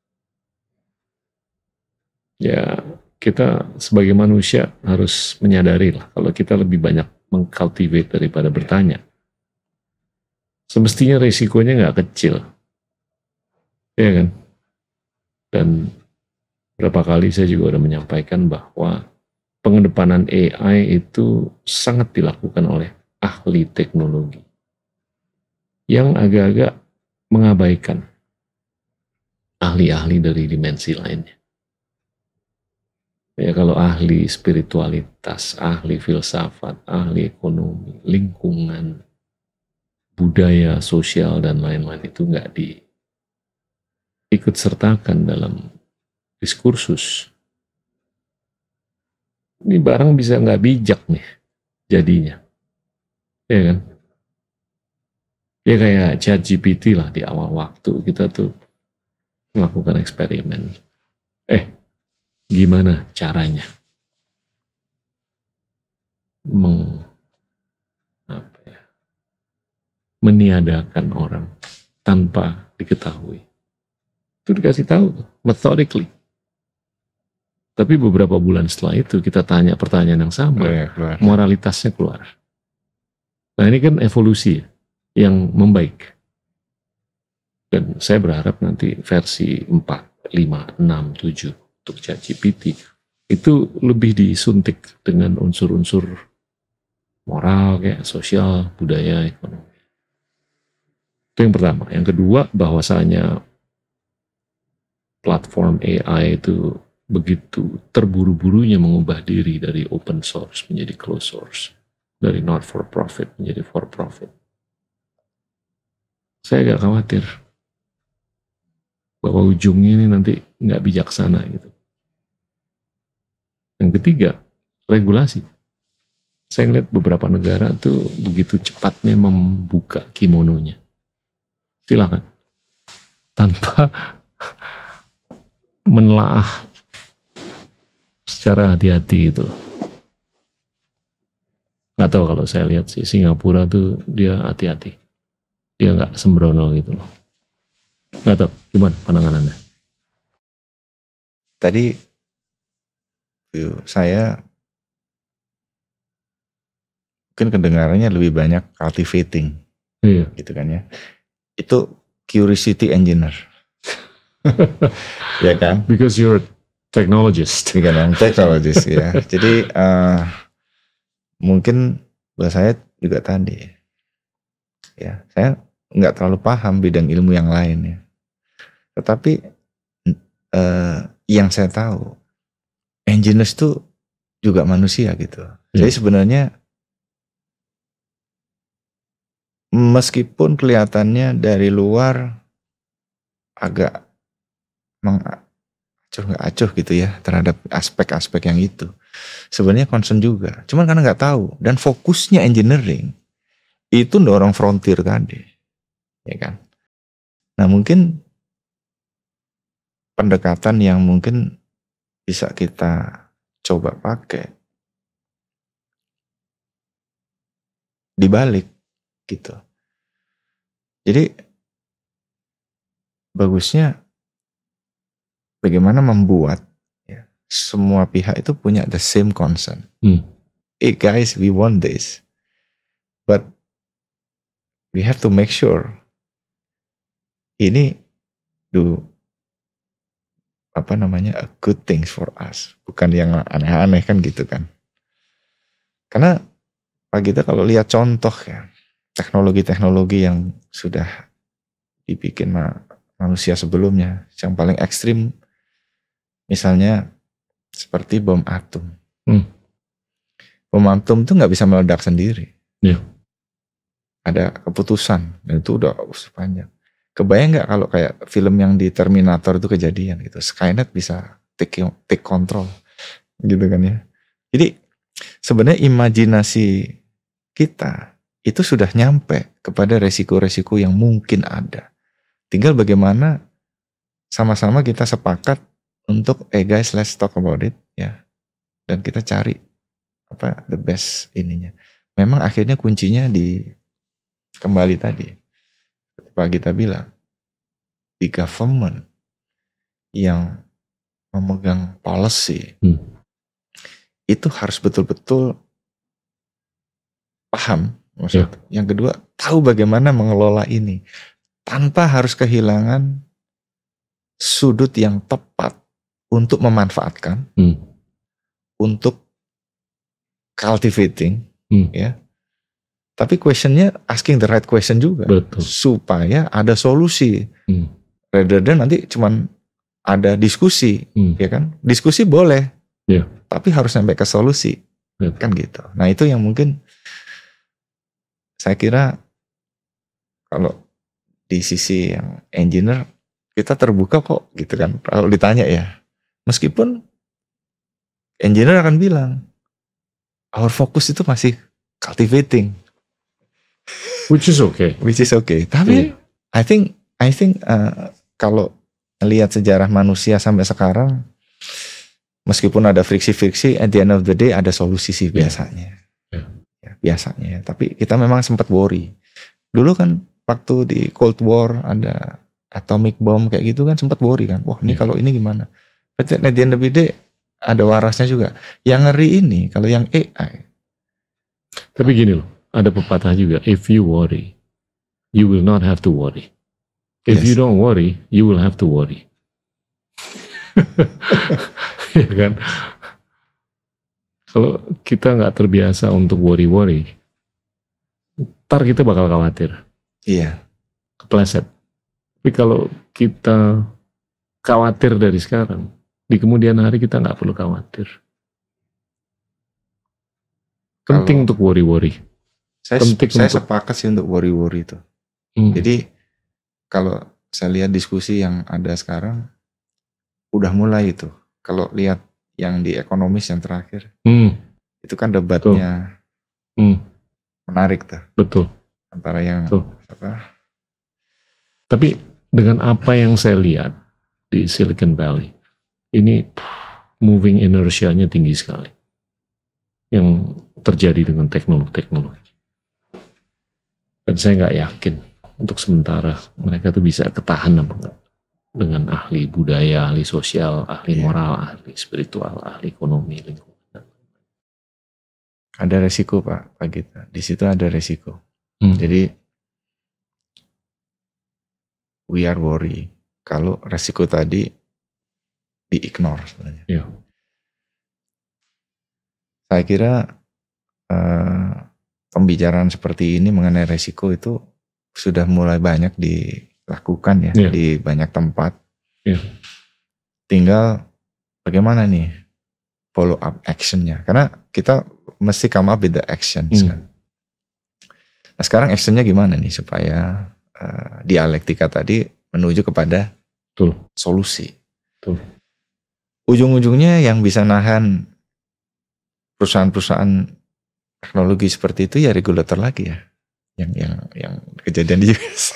B: Ya kita sebagai manusia harus menyadari lah kalau kita lebih banyak mengcultivate daripada bertanya. Semestinya resikonya nggak kecil, ya kan? Dan berapa kali saya juga udah menyampaikan bahwa pengedepanan A I itu sangat dilakukan oleh ahli teknologi yang agak-agak mengabaikan ahli-ahli dari dimensi lainnya. Ya kalau ahli spiritualitas, ahli filsafat, ahli ekonomi, lingkungan, budaya, sosial, dan lain-lain itu nggak diikut sertakan dalam diskursus. Ini barang bisa nggak bijak nih jadinya, ya kan? Ya kayak ChatGPT lah di awal waktu kita tuh melakukan eksperimen. Eh, gimana caranya meng apa ya, meniadakan orang tanpa diketahui? Itu dikasih tahu methodically. Tapi beberapa bulan setelah itu kita tanya pertanyaan yang sama, oh ya, keluar. Moralitasnya keluar. Nah ini kan evolusi yang membaik. Dan saya berharap nanti versi empat, lima, enam, tujuh untuk ChatGPT itu lebih disuntik dengan unsur-unsur moral, kayak sosial, budaya, ekonomi. Itu yang pertama. Yang kedua, bahwasanya platform A I itu begitu terburu-burunya mengubah diri dari open source menjadi closed source, dari not for profit menjadi for profit. Saya agak khawatir bahwa ujungnya ini nanti nggak bijaksana gitu. Yang ketiga, regulasi. Saya lihat beberapa negara tuh begitu cepatnya membuka kimononya. Silakan. Tanpa menelaah secara hati-hati itu. Nggak tahu, kalau saya lihat sih Singapura tuh dia hati-hati, dia nggak sembrono gitu loh. Nggak tahu gimana pandangan Anda?
A: Tadi yuk, saya mungkin kedengarannya lebih banyak cultivating,
B: Iya.
A: gitu kan ya. Itu curiosity engineer, ya kan?
B: Because you're a technologist.
A: Bukan yang technologist ya. Jadi uh, mungkin buat saya juga tadi, ya saya nggak terlalu paham bidang ilmu yang lain ya. Tetapi uh, yang saya tahu, engineers itu juga manusia gitu.
B: Ya.
A: Jadi sebenarnya meskipun kelihatannya dari luar agak mengacuh nggak acuh gitu ya terhadap aspek-aspek yang itu, sebenarnya concern juga. Cuman karena nggak tahu dan fokusnya engineering itu dorong frontier tadi, ya kan? Nah mungkin pendekatan yang mungkin bisa kita coba pakai dibalik gitu. Jadi bagusnya bagaimana membuat ya, semua pihak itu punya the same concern.
B: Hmm.
A: Hey guys, we want this, but we have to make sure ini do apa namanya a good things for us, bukan yang aneh-aneh kan gitu kan. Karena Pak Gita kalau lihat contoh ya teknologi-teknologi yang sudah dibikin ma- manusia sebelumnya, yang paling ekstrim misalnya seperti bom atom.
B: Hmm.
A: Bom atom itu nggak bisa meledak sendiri.
B: Yeah.
A: Ada keputusan dan itu udah panjang. Kebayang nggak kalau kayak film yang di Terminator itu kejadian gitu, Skynet bisa take take control gitu kan ya. Jadi sebenarnya imajinasi kita itu sudah nyampe kepada resiko-resiko yang mungkin ada. Tinggal bagaimana sama-sama kita sepakat untuk eh guys let's talk about it ya, dan kita cari apa the best ininya. Memang akhirnya kuncinya di kembali tadi Pak Gita bilang, di government yang memegang policy hmm. itu harus betul-betul paham maksud. Yeah. Yang kedua tahu bagaimana mengelola ini tanpa harus kehilangan sudut yang tepat untuk memanfaatkan, hmm. untuk cultivating, hmm. ya. Tapi questionnya asking the right question juga. Betul. Supaya ada solusi. Hmm. Rather than nanti cuman ada diskusi, hmm. ya kan? Diskusi boleh, yeah. tapi harus sampai ke solusi, yeah. kan gitu. Nah itu yang mungkin saya kira kalau di sisi yang engineer kita terbuka kok, gitu kan? Kalau ditanya ya, meskipun engineer akan bilang, our focus itu masih cultivating.
B: Which is okay.
A: Which is okay. Tapi yeah. I think I think uh, kalau lihat sejarah manusia sampai sekarang, meskipun ada friksi-friksi, at the end of the day ada solusi sih biasanya. Yeah. Ya, biasanya. Tapi kita memang sempat worry. Dulu kan waktu di Cold War ada atomic bomb kayak gitu kan sempat worry kan. Wah ini yeah. kalau ini gimana? But at the end of the day ada warasnya juga. Yang ngeri ini kalau yang A I.
B: Tapi gini loh. Ada pepatah juga, if you worry, you will not have to worry. If yes. you don't worry, you will have to worry. Ya kan? Kalau kita nggak terbiasa untuk worry-worry, ntar kita bakal khawatir.
A: Iya.
B: Kepleset. Tapi kalau kita khawatir dari sekarang, di kemudian hari kita nggak perlu khawatir. Penting kalau... untuk worry-worry.
A: Saya, saya untuk... sepakat sih untuk worry-worry itu. Hmm. Jadi kalau saya lihat diskusi yang ada sekarang, udah mulai itu. Kalau lihat yang di ekonomis yang terakhir, hmm. itu kan debatnya hmm. menarik tuh.
B: Betul.
A: Antara yang
B: Betul.
A: apa?
B: Tapi dengan apa yang saya lihat di Silicon Valley, ini moving inertia-nya tinggi sekali. Yang terjadi dengan teknologi-teknologi. Dan saya nggak yakin untuk sementara mereka tuh bisa ketahan apa enggak dengan ahli budaya, ahli sosial, ahli
A: Iya.
B: moral, ahli spiritual, ahli ekonomi, lingkungan.
A: Ada resiko Pak, Pak Gita. Di situ ada resiko.
B: Hmm.
A: Jadi we are worry kalau resiko tadi di-ignore sebenarnya.
B: Iya.
A: Saya kira eh, pembicaraan seperti ini mengenai resiko itu sudah mulai banyak dilakukan ya,
B: Iya.
A: di banyak tempat.
B: Iya.
A: Tinggal bagaimana nih follow up actionnya. Karena kita mesti come up with the actions
B: Hmm.
A: kan. Nah sekarang actionnya gimana nih supaya uh, dialektika tadi menuju kepada
B: Betul.
A: solusi.
B: Betul.
A: Ujung-ujungnya yang bisa nahan perusahaan-perusahaan teknologi seperti itu ya regulator lagi ya. Yang yang yang kejadian di U S.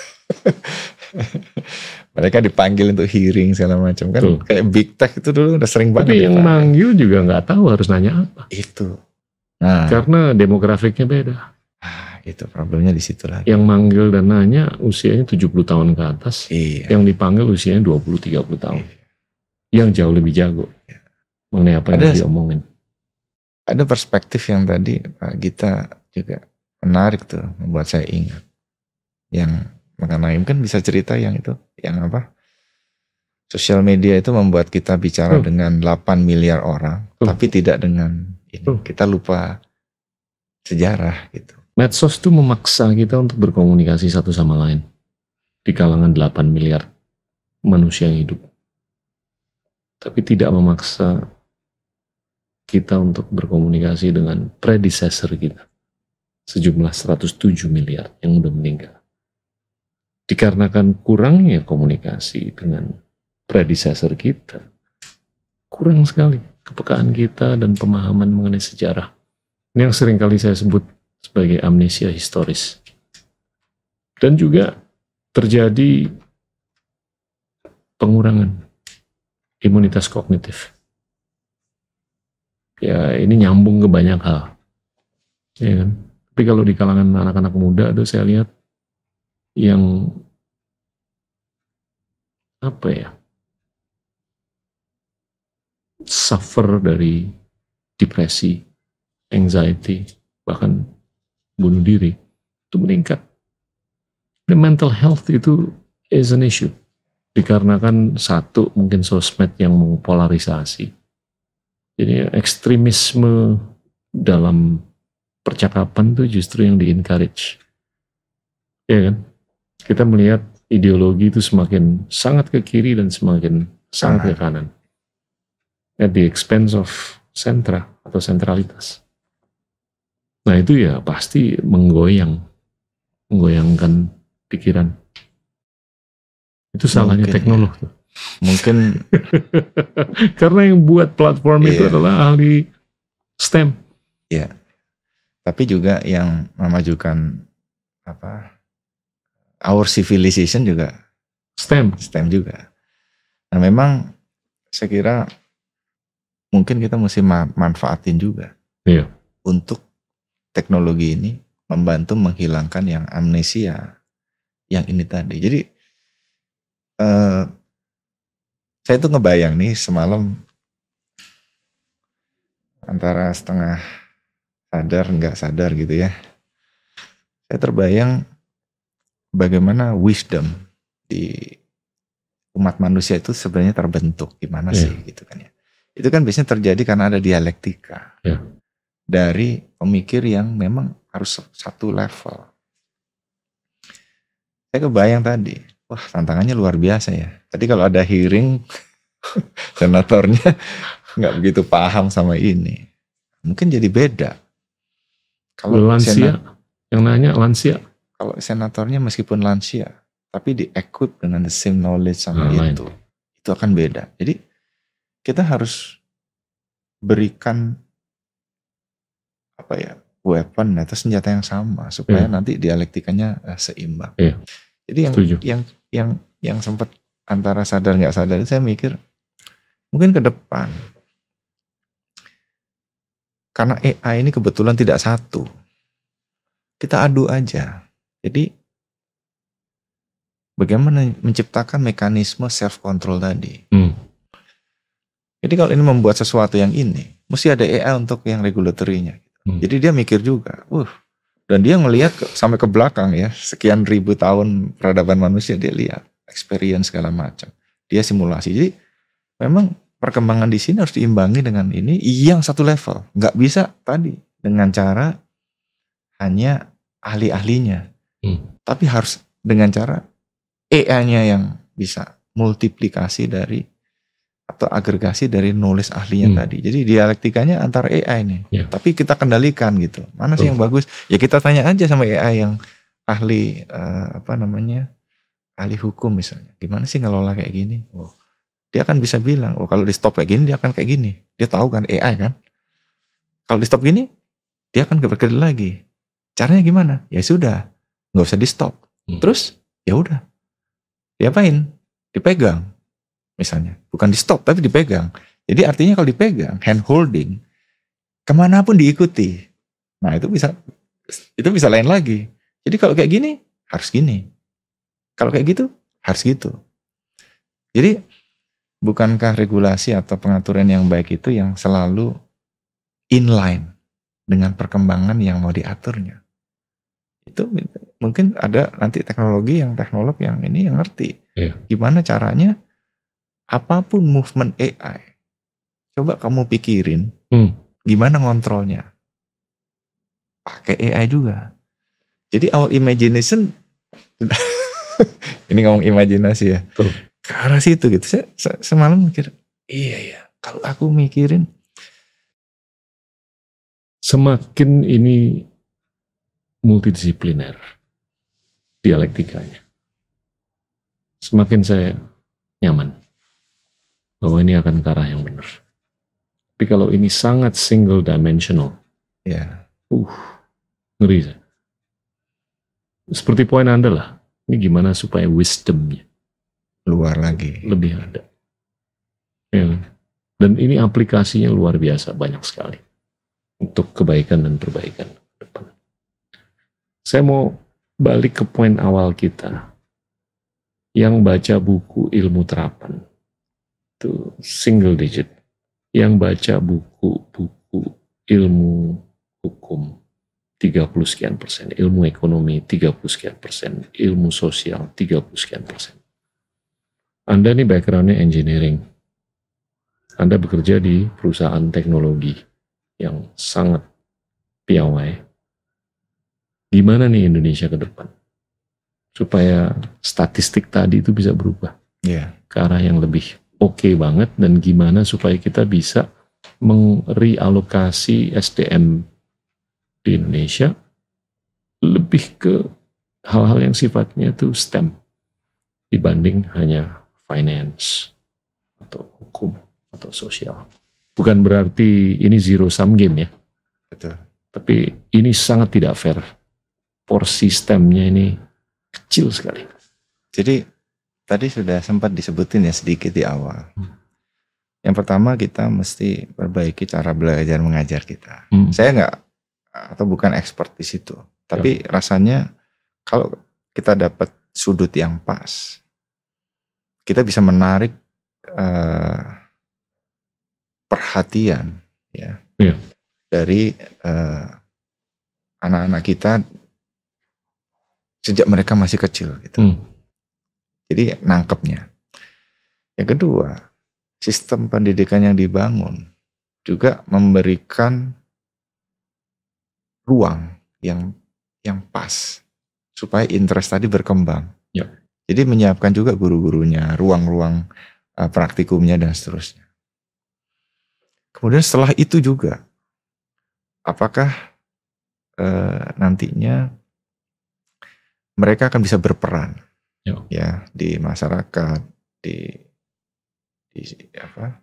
A: Mereka dipanggil untuk hearing segala macam kan.
B: Betul.
A: Kayak big tech itu dulu udah sering banget.
B: Tapi yang
A: dipanggil.
B: manggil juga nggak tahu harus nanya apa.
A: Itu. Nah,
B: Karena demografiknya beda.
A: ah, itu problemnya di situ lagi.
B: Yang manggil dan nanya usianya tujuh puluh tahun ke atas.
A: Iya.
B: Yang dipanggil usianya dua puluh tiga puluh tahun. Yang jauh lebih jago. Mengenai apa yang
A: Ada-
B: diomongin.
A: Ada perspektif yang tadi Pak Gita juga menarik tuh, membuat saya ingat. Yang mengenai kan bisa cerita yang itu, yang apa? Sosial media itu membuat kita bicara
B: Hmm.
A: dengan delapan miliar orang,
B: Hmm.
A: tapi tidak dengan ini.
B: Hmm.
A: Kita lupa sejarah gitu.
B: Medsos itu memaksa kita untuk berkomunikasi satu sama lain. Di kalangan delapan miliar manusia yang hidup. Tapi tidak memaksa kita untuk berkomunikasi dengan predecessor kita. Sejumlah seratus tujuh miliar yang udah meninggal. Dikarenakan kurangnya komunikasi dengan predecessor kita, kurang sekali kepekaan kita dan pemahaman mengenai sejarah. Ini yang sering kali saya sebut sebagai amnesia historis. Dan juga terjadi pengurangan imunitas kognitif. Ya ini nyambung ke banyak hal. Ya kan? Tapi kalau di kalangan anak-anak muda itu saya lihat yang apa ya, suffer dari depresi, anxiety, bahkan bunuh diri itu meningkat. The mental health itu is an issue dikarenakan satu mungkin sosmed yang mempolarisasi. Jadi ekstremisme dalam percakapan itu justru yang di-encourage. Ya kan? Kita melihat ideologi itu semakin sangat ke kiri dan semakin sangat ke kanan. At the expense of sentra atau sentralitas. Nah itu ya pasti menggoyang, menggoyangkan pikiran. Itu salahnya
A: Mungkin
B: teknolog.
A: ya. Mungkin
B: Karena yang buat platform itu
A: Iya.
B: adalah ahli STEM.
A: ya. Tapi juga yang memajukan apa? Our civilization juga
B: STEM.
A: STEM juga. Nah memang saya kira mungkin kita mesti ma- manfaatin juga
B: Iya.
A: untuk teknologi ini membantu menghilangkan yang amnesia yang ini tadi. Jadi eh, saya tuh ngebayang nih semalam antara setengah sadar nggak sadar gitu ya. Saya terbayang bagaimana wisdom di umat manusia itu sebenarnya terbentuk gimana
B: Iya.
A: sih gitu kan ya. Itu kan biasanya terjadi karena ada dialektika
B: Iya.
A: dari pemikir yang memang harus satu level. Saya kebayang tadi, wah tantangannya luar biasa ya. Tadi kalau ada hearing, senatornya nggak begitu paham sama ini, mungkin jadi beda. Kalau
B: Lansia.
A: senat-
B: Yang nanya lansia.
A: kalau senatornya meskipun lansia, tapi di-equip dengan the same knowledge sama
B: Nah, lain.
A: itu, itu akan beda. Jadi kita harus berikan apa ya, weapon atau senjata yang sama supaya
B: Iya.
A: nanti dialektikanya eh, seimbang.
B: Iya.
A: Jadi yang
B: Setuju.
A: yang yang yang sempat antara sadar nggak sadar itu saya mikir mungkin ke depan karena A I ini kebetulan tidak satu, kita adu aja. Jadi bagaimana menciptakan mekanisme self control tadi.
B: Hmm.
A: Jadi kalau ini membuat sesuatu yang ini, mesti ada A I untuk yang regulatorinya.
B: Hmm.
A: Jadi dia mikir juga, uh, dan dia ngelihat ke, sampai ke belakang ya, sekian ribu tahun peradaban manusia, dia lihat experience segala macam, dia simulasi. Jadi memang perkembangan di sini harus diimbangi dengan ini yang satu level, nggak bisa tadi dengan cara hanya ahli-ahlinya, hmm. tapi harus dengan cara A I-nya yang bisa multiplikasi dari atau agregasi dari knowledge ahlinya hmm. tadi. Jadi dialektikanya antara A I nih. Yeah. Tapi kita kendalikan gitu. Mana sih oh. yang bagus? Ya kita tanya aja sama A I yang ahli uh, apa namanya? ahli hukum misalnya. Gimana sih ngelola kayak gini? Oh. Dia akan bisa bilang, oh kalau di stop kayak gini dia akan kayak gini. Dia tahu kan A I kan? Kalau di stop gini, dia akan bekerja lagi. Caranya gimana? Ya sudah, nggak usah di stop. Hmm. Terus ya udah. Diapain? Dipegang. Misalnya, bukan di stop tapi dipegang. Jadi artinya kalau dipegang, hand holding, kemanapun diikuti. Nah itu bisa, itu bisa lain lagi. Jadi kalau kayak gini harus gini, kalau kayak gitu harus gitu. Jadi bukankah regulasi atau pengaturan yang baik itu yang selalu inline dengan perkembangan yang mau diaturnya? Itu mungkin ada nanti teknologi yang teknolog yang ini yang ngerti, yeah. gimana caranya. Apapun movement A I, coba kamu pikirin, hmm. gimana ngontrolnya. Pakai A I juga. Jadi our imagination, ini ngomong imajinasi ya, Tuh. ke arah situ gitu. Saya, saya semalam mikir, iya ya, kalau aku mikirin.
B: Semakin ini multidisipliner, dialektikanya, semakin saya nyaman. Bahwa ini akan ke arah yang benar. Tapi kalau ini sangat single dimensional,
A: ya,
B: uh, ngeri saya. Seperti poin Anda lah, ini gimana supaya wisdomnya
A: luar lagi,
B: lebih ada. Ya. Dan ini aplikasinya luar biasa banyak sekali untuk kebaikan dan perbaikan ke depan. Saya mau balik ke poin awal kita, yang baca buku ilmu terapan. Itu single digit, yang baca buku-buku ilmu hukum tiga puluh sekian persen, ilmu ekonomi tiga puluh sekian persen, ilmu sosial tiga puluh sekian persen. Anda nih backgroundnya engineering, Anda bekerja di perusahaan teknologi yang sangat piawai. Gimana nih Indonesia ke depan supaya statistik tadi itu bisa berubah
A: yeah.
B: ke arah yang lebih oke okay banget, dan gimana supaya kita bisa merealokasi S D M di Indonesia lebih ke hal-hal yang sifatnya itu STEM dibanding hanya finance atau hukum atau sosial. Bukan berarti ini zero sum game ya.
A: Betul.
B: Tapi ini sangat tidak fair. Porsi STEM-nya ini kecil sekali.
A: Jadi tadi sudah sempat disebutin ya sedikit di awal. Hmm. Yang pertama kita mesti perbaiki cara belajar mengajar kita. Hmm. Saya nggak atau bukan expert di situ, tapi ya. rasanya kalau kita dapat sudut yang pas, kita bisa menarik uh, perhatian ya, ya. dari uh, anak-anak kita sejak mereka masih kecil gitu. Hmm. Jadi nangkepnya. Yang kedua, sistem pendidikan yang dibangun juga memberikan ruang yang yang pas supaya interest tadi berkembang.
B: Ya.
A: Jadi menyiapkan juga guru-gurunya, ruang-ruang uh, praktikumnya dan seterusnya. Kemudian setelah itu juga, apakah uh, nantinya mereka akan bisa berperan? Ya. ya di masyarakat, di di apa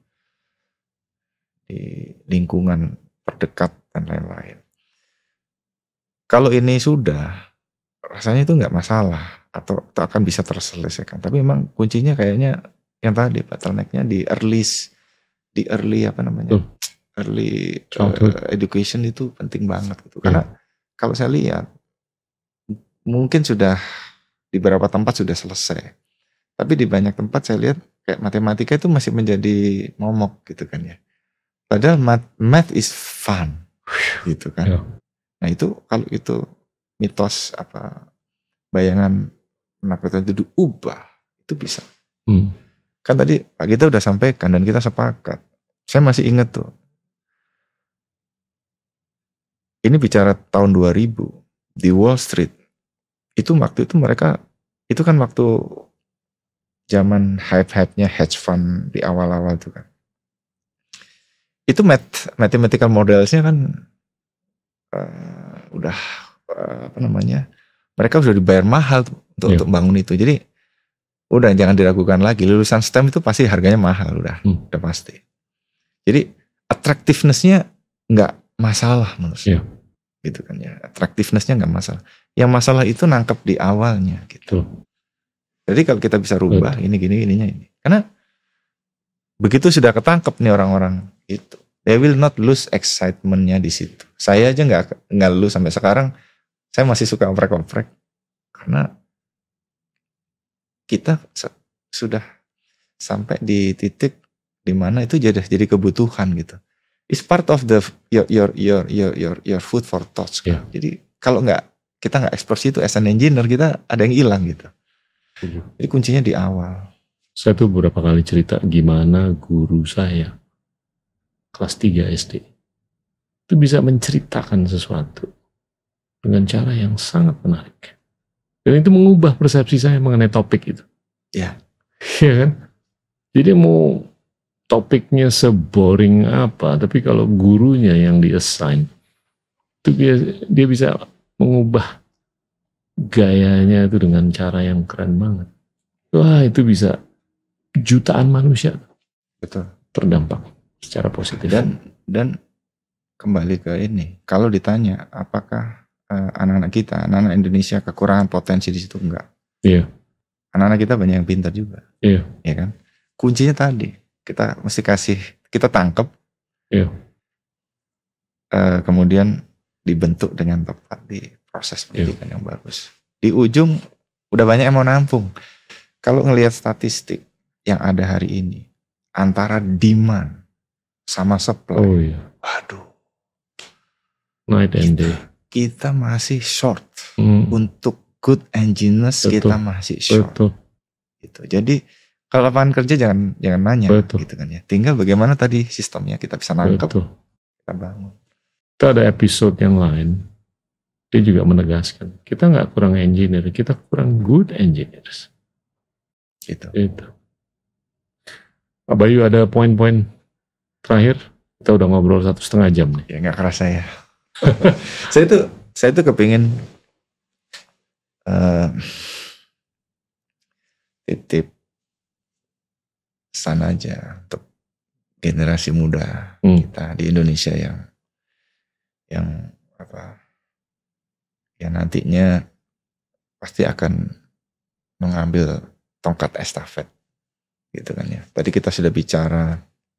A: di lingkungan terdekat dan lain-lain. Kalau ini sudah, rasanya itu nggak masalah atau, atau akan bisa terselesaikan. Tapi memang kuncinya kayaknya yang tadi bottleneck-nya di early di early apa namanya
B: uh.
A: early
B: Childhood.
A: uh, education itu penting banget gitu. Karena kalau saya lihat mungkin sudah di beberapa tempat sudah selesai. Tapi di banyak tempat saya lihat kayak matematika itu masih menjadi momok gitu kan ya. Padahal math, math is fun gitu kan.
B: Ya.
A: Nah itu kalau itu mitos apa bayangan anak itu diubah itu bisa.
B: Hmm.
A: Kan tadi Pak Gita udah sampaikan dan kita sepakat. Saya masih ingat tuh. Ini bicara tahun dua ribu di Wall Street. Itu waktu itu mereka itu kan waktu zaman hype-hype-nya hedge fund di awal-awal itu kan. Itu math, mathematical modelsnya kan uh, udah uh, apa namanya? Mereka sudah dibayar mahal tuh, untuk
B: Yeah.
A: untuk bangun itu. Jadi udah jangan diragukan lagi. Lulusan S T E M itu pasti harganya mahal udah,
B: Hmm.
A: udah pasti. Jadi attractiveness-nya nggak masalah menurut saya.
B: Yeah.
A: Gitu kan ya. Attractiveness-nya nggak masalah. Yang masalah itu nangkep di awalnya gitu.
B: Betul.
A: Jadi kalau kita bisa rubah
B: Betul.
A: ini gini ininya ini. Karena begitu sudah ketangkep nih orang-orang itu, they will not lose excitement-nya di situ. Saya aja nggak nggak lose sampai sekarang. Saya masih suka oprek-oprek karena kita se- sudah sampai di titik di mana itu jadi jadi kebutuhan gitu. It's part of the your your your your your, your food for thoughts. Kan?
B: Yeah.
A: Jadi kalau nggak kita nggak eksplor itu as an engineer kita ada yang hilang gitu. Jadi kuncinya di awal.
B: Saya tuh beberapa kali cerita gimana guru saya kelas tiga S D itu bisa menceritakan sesuatu dengan cara yang sangat menarik. Dan itu mengubah persepsi saya mengenai topik itu.
A: Ya.
B: Iya kan? Jadi mau topiknya seboring apa, tapi kalau gurunya yang di-assign, itu dia, dia bisa mengubah gayanya itu dengan cara yang keren banget. Wah, itu bisa jutaan manusia
A: Betul.
B: terdampak secara positif.
A: Dan dan kembali ke ini, kalau ditanya apakah uh, anak-anak kita, anak-anak Indonesia kekurangan potensi di situ, enggak?
B: Iya.
A: Anak-anak kita banyak yang pintar juga,
B: Iya.
A: ya kan? Kuncinya tadi kita mesti kasih, kita tangkep,
B: Iya.
A: uh, kemudian dibentuk dengan tepat di proses pendidikan yang bagus. Di ujung udah banyak yang mau nampung. Kalau ngelihat statistik yang ada hari ini antara demand sama supply,
B: Oh iya.
A: waduh,
B: Night and day.
A: kita masih short
B: Hmm.
A: untuk good engineers.
B: Betul.
A: Kita masih short.
B: Betul.
A: Gitu. Jadi kalau lapangan kerja jangan jangan nanya,
B: Betul.
A: gitu kan ya. Tinggal bagaimana tadi sistemnya kita bisa nangkep,
B: Betul.
A: kita bangun.
B: Kita ada episode yang lain. Dia juga menegaskan kita nggak kurang engineer, kita kurang good engineers.
A: Gitu.
B: Itu. Pak Bayu ada poin-poin terakhir. Kita udah ngobrol satu setengah jam nih.
A: Ya nggak kerasa ya. saya tuh saya tuh kepingin uh, titip pesan aja untuk generasi muda
B: Hmm.
A: kita di Indonesia yang yang apa yang nantinya pasti akan mengambil tongkat estafet gitu kan ya. Tadi kita sudah bicara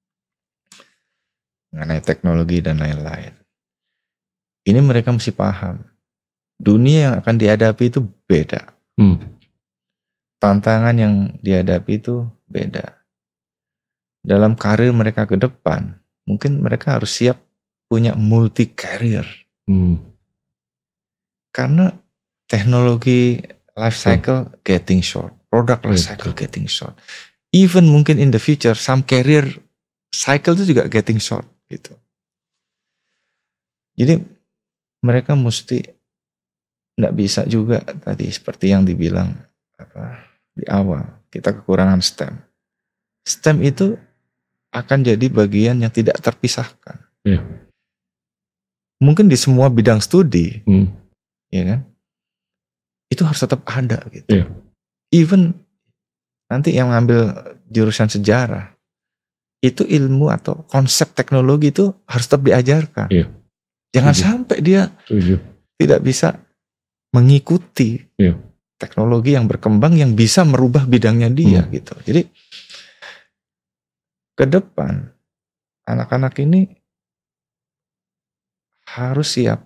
A: mengenai teknologi dan lain-lain. Ini mereka mesti paham dunia yang akan dihadapi itu beda.
B: Hmm.
A: Tantangan yang dihadapi itu beda. Dalam karir mereka ke depan, mungkin mereka harus siap punya multi career.
B: Hmm.
A: Karena teknologi life cycle getting short, product life
B: Betul.
A: cycle getting short. Even mungkin in the future, some career cycle itu juga getting short gitu. Jadi mereka mesti nggak bisa juga tadi seperti yang dibilang apa di awal, kita kekurangan S T E M. S T E M itu akan jadi bagian yang tidak terpisahkan.
B: Iya.
A: Mungkin di semua bidang studi,
B: Hmm.
A: ya kan? Itu harus tetap ada gitu.
B: Iya.
A: Even nanti yang ngambil jurusan sejarah, itu ilmu atau konsep teknologi itu harus tetap diajarkan.
B: Iya.
A: Jangan
B: Setuju.
A: sampai dia
B: Setuju.
A: tidak bisa mengikuti
B: Iya.
A: teknologi yang berkembang yang bisa merubah bidangnya dia
B: Hmm.
A: gitu. Jadi ke depan anak-anak ini harus siap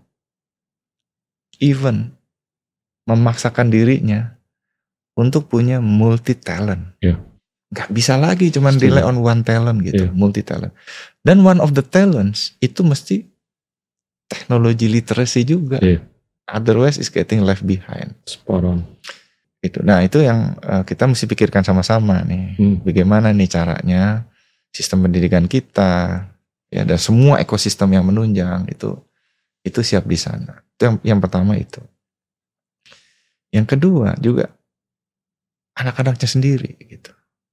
A: even memaksakan dirinya untuk punya multi talent.
B: Yeah.
A: Gak bisa lagi cuman
B: Setuju.
A: rely on one talent gitu,
B: Yeah.
A: multi talent. Dan one of the talents itu mesti teknologi literacy juga.
B: Yeah.
A: Otherwise it's getting left behind.
B: Spot on.
A: Itu. Nah itu yang uh, kita mesti pikirkan sama-sama nih.
B: Hmm.
A: Bagaimana nih caranya sistem pendidikan kita, ya, dan semua ekosistem yang menunjang itu itu siap di sana. Itu yang, yang pertama itu. Yang kedua juga anak-anaknya sendiri gitu.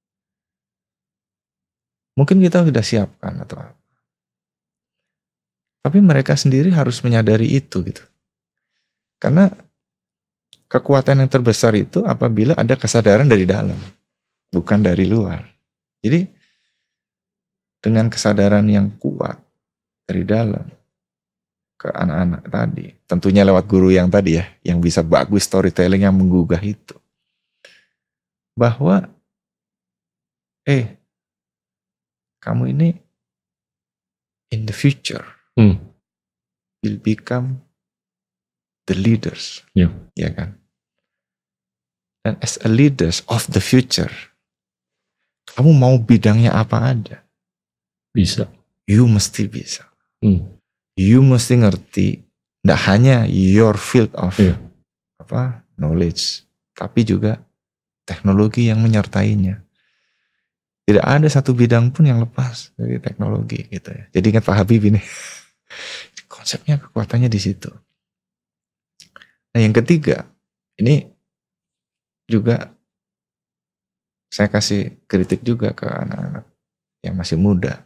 A: Mungkin kita sudah siapkan atau apa. Tapi mereka sendiri harus menyadari itu gitu. Karena kekuatan yang terbesar itu apabila ada kesadaran dari dalam, bukan dari luar. Jadi dengan kesadaran yang kuat dari dalam ke anak-anak tadi, tentunya lewat guru yang tadi ya, yang bisa bagus storytelling yang menggugah itu, bahwa eh kamu ini in the future
B: Hmm.
A: will become the leaders,
B: Ya.
A: ya kan? Dan as a leaders of the future, kamu mau bidangnya apa aja,
B: Bisa.
A: you mesti bisa.
B: Hmm.
A: You mesti ngerti, tidak hanya your field of
B: Iya.
A: apa knowledge, tapi juga teknologi yang menyertainya. Tidak ada satu bidang pun yang lepas dari teknologi gitu ya. Jadi ingat Pak Habib ini, konsepnya kekuatannya di situ. Nah yang ketiga, ini juga saya kasih kritik juga ke anak-anak yang masih muda.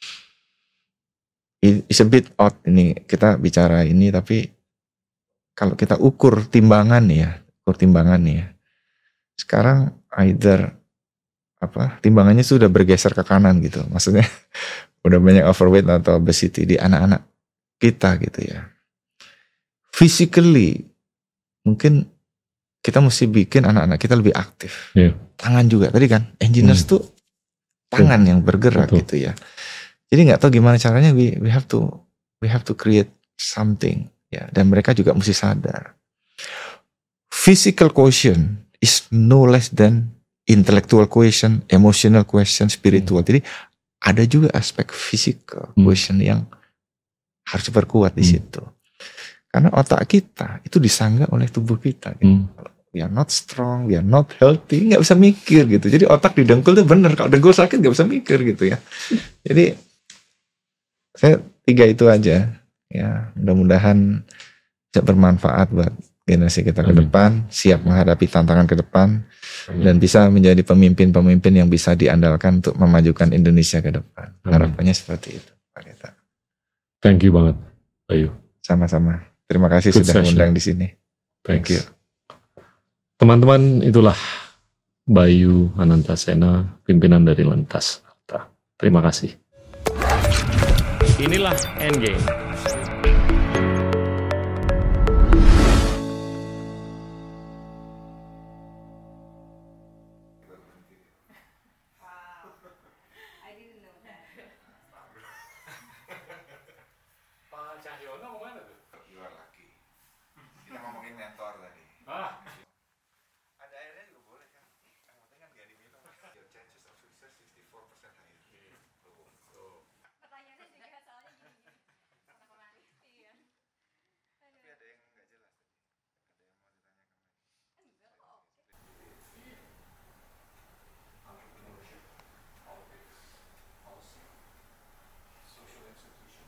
A: It's a bit odd ini kita bicara ini, tapi kalau kita ukur timbangan nih ya, ukur timbangan nih ya. Sekarang either apa timbangannya sudah bergeser ke kanan gitu, maksudnya udah banyak overweight atau obesity di anak-anak kita gitu ya. Physically mungkin kita mesti bikin anak-anak kita lebih aktif.
B: Yeah.
A: Tangan juga tadi kan, engineers hmm. tuh tangan yang bergerak
B: Betul.
A: gitu ya. Jadi nggak tahu gimana caranya, we we have to we have to create something ya, dan mereka juga mesti sadar physical quotient is no less than intellectual quotient, emotional quotient, spiritual. Hmm. Jadi ada juga aspek physical
B: hmm.
A: quotient yang harus berkuat di
B: hmm.
A: situ. Karena otak kita itu disanggah oleh tubuh kita. Gitu. Hmm. We are not strong, we are not healthy, nggak bisa mikir gitu. Jadi otak didengkul tuh bener. Kalau dengkul sakit nggak bisa mikir gitu ya. Jadi saya tiga itu aja ya, mudah-mudahan bisa bermanfaat buat generasi kita ke depan, siap menghadapi tantangan ke depan, Amin. Dan bisa menjadi pemimpin-pemimpin yang bisa diandalkan untuk memajukan Indonesia ke depan. Amin. Harapannya seperti itu Pak Geta.
B: Thank you banget Bayu.
A: Sama-sama, terima kasih Good sudah mengundang di sini.
B: Thanks.
A: Thank you.
B: Teman-teman, itulah Bayu Anantasena, pimpinan dari Lentas. Terima kasih.
C: Inilah Endgame.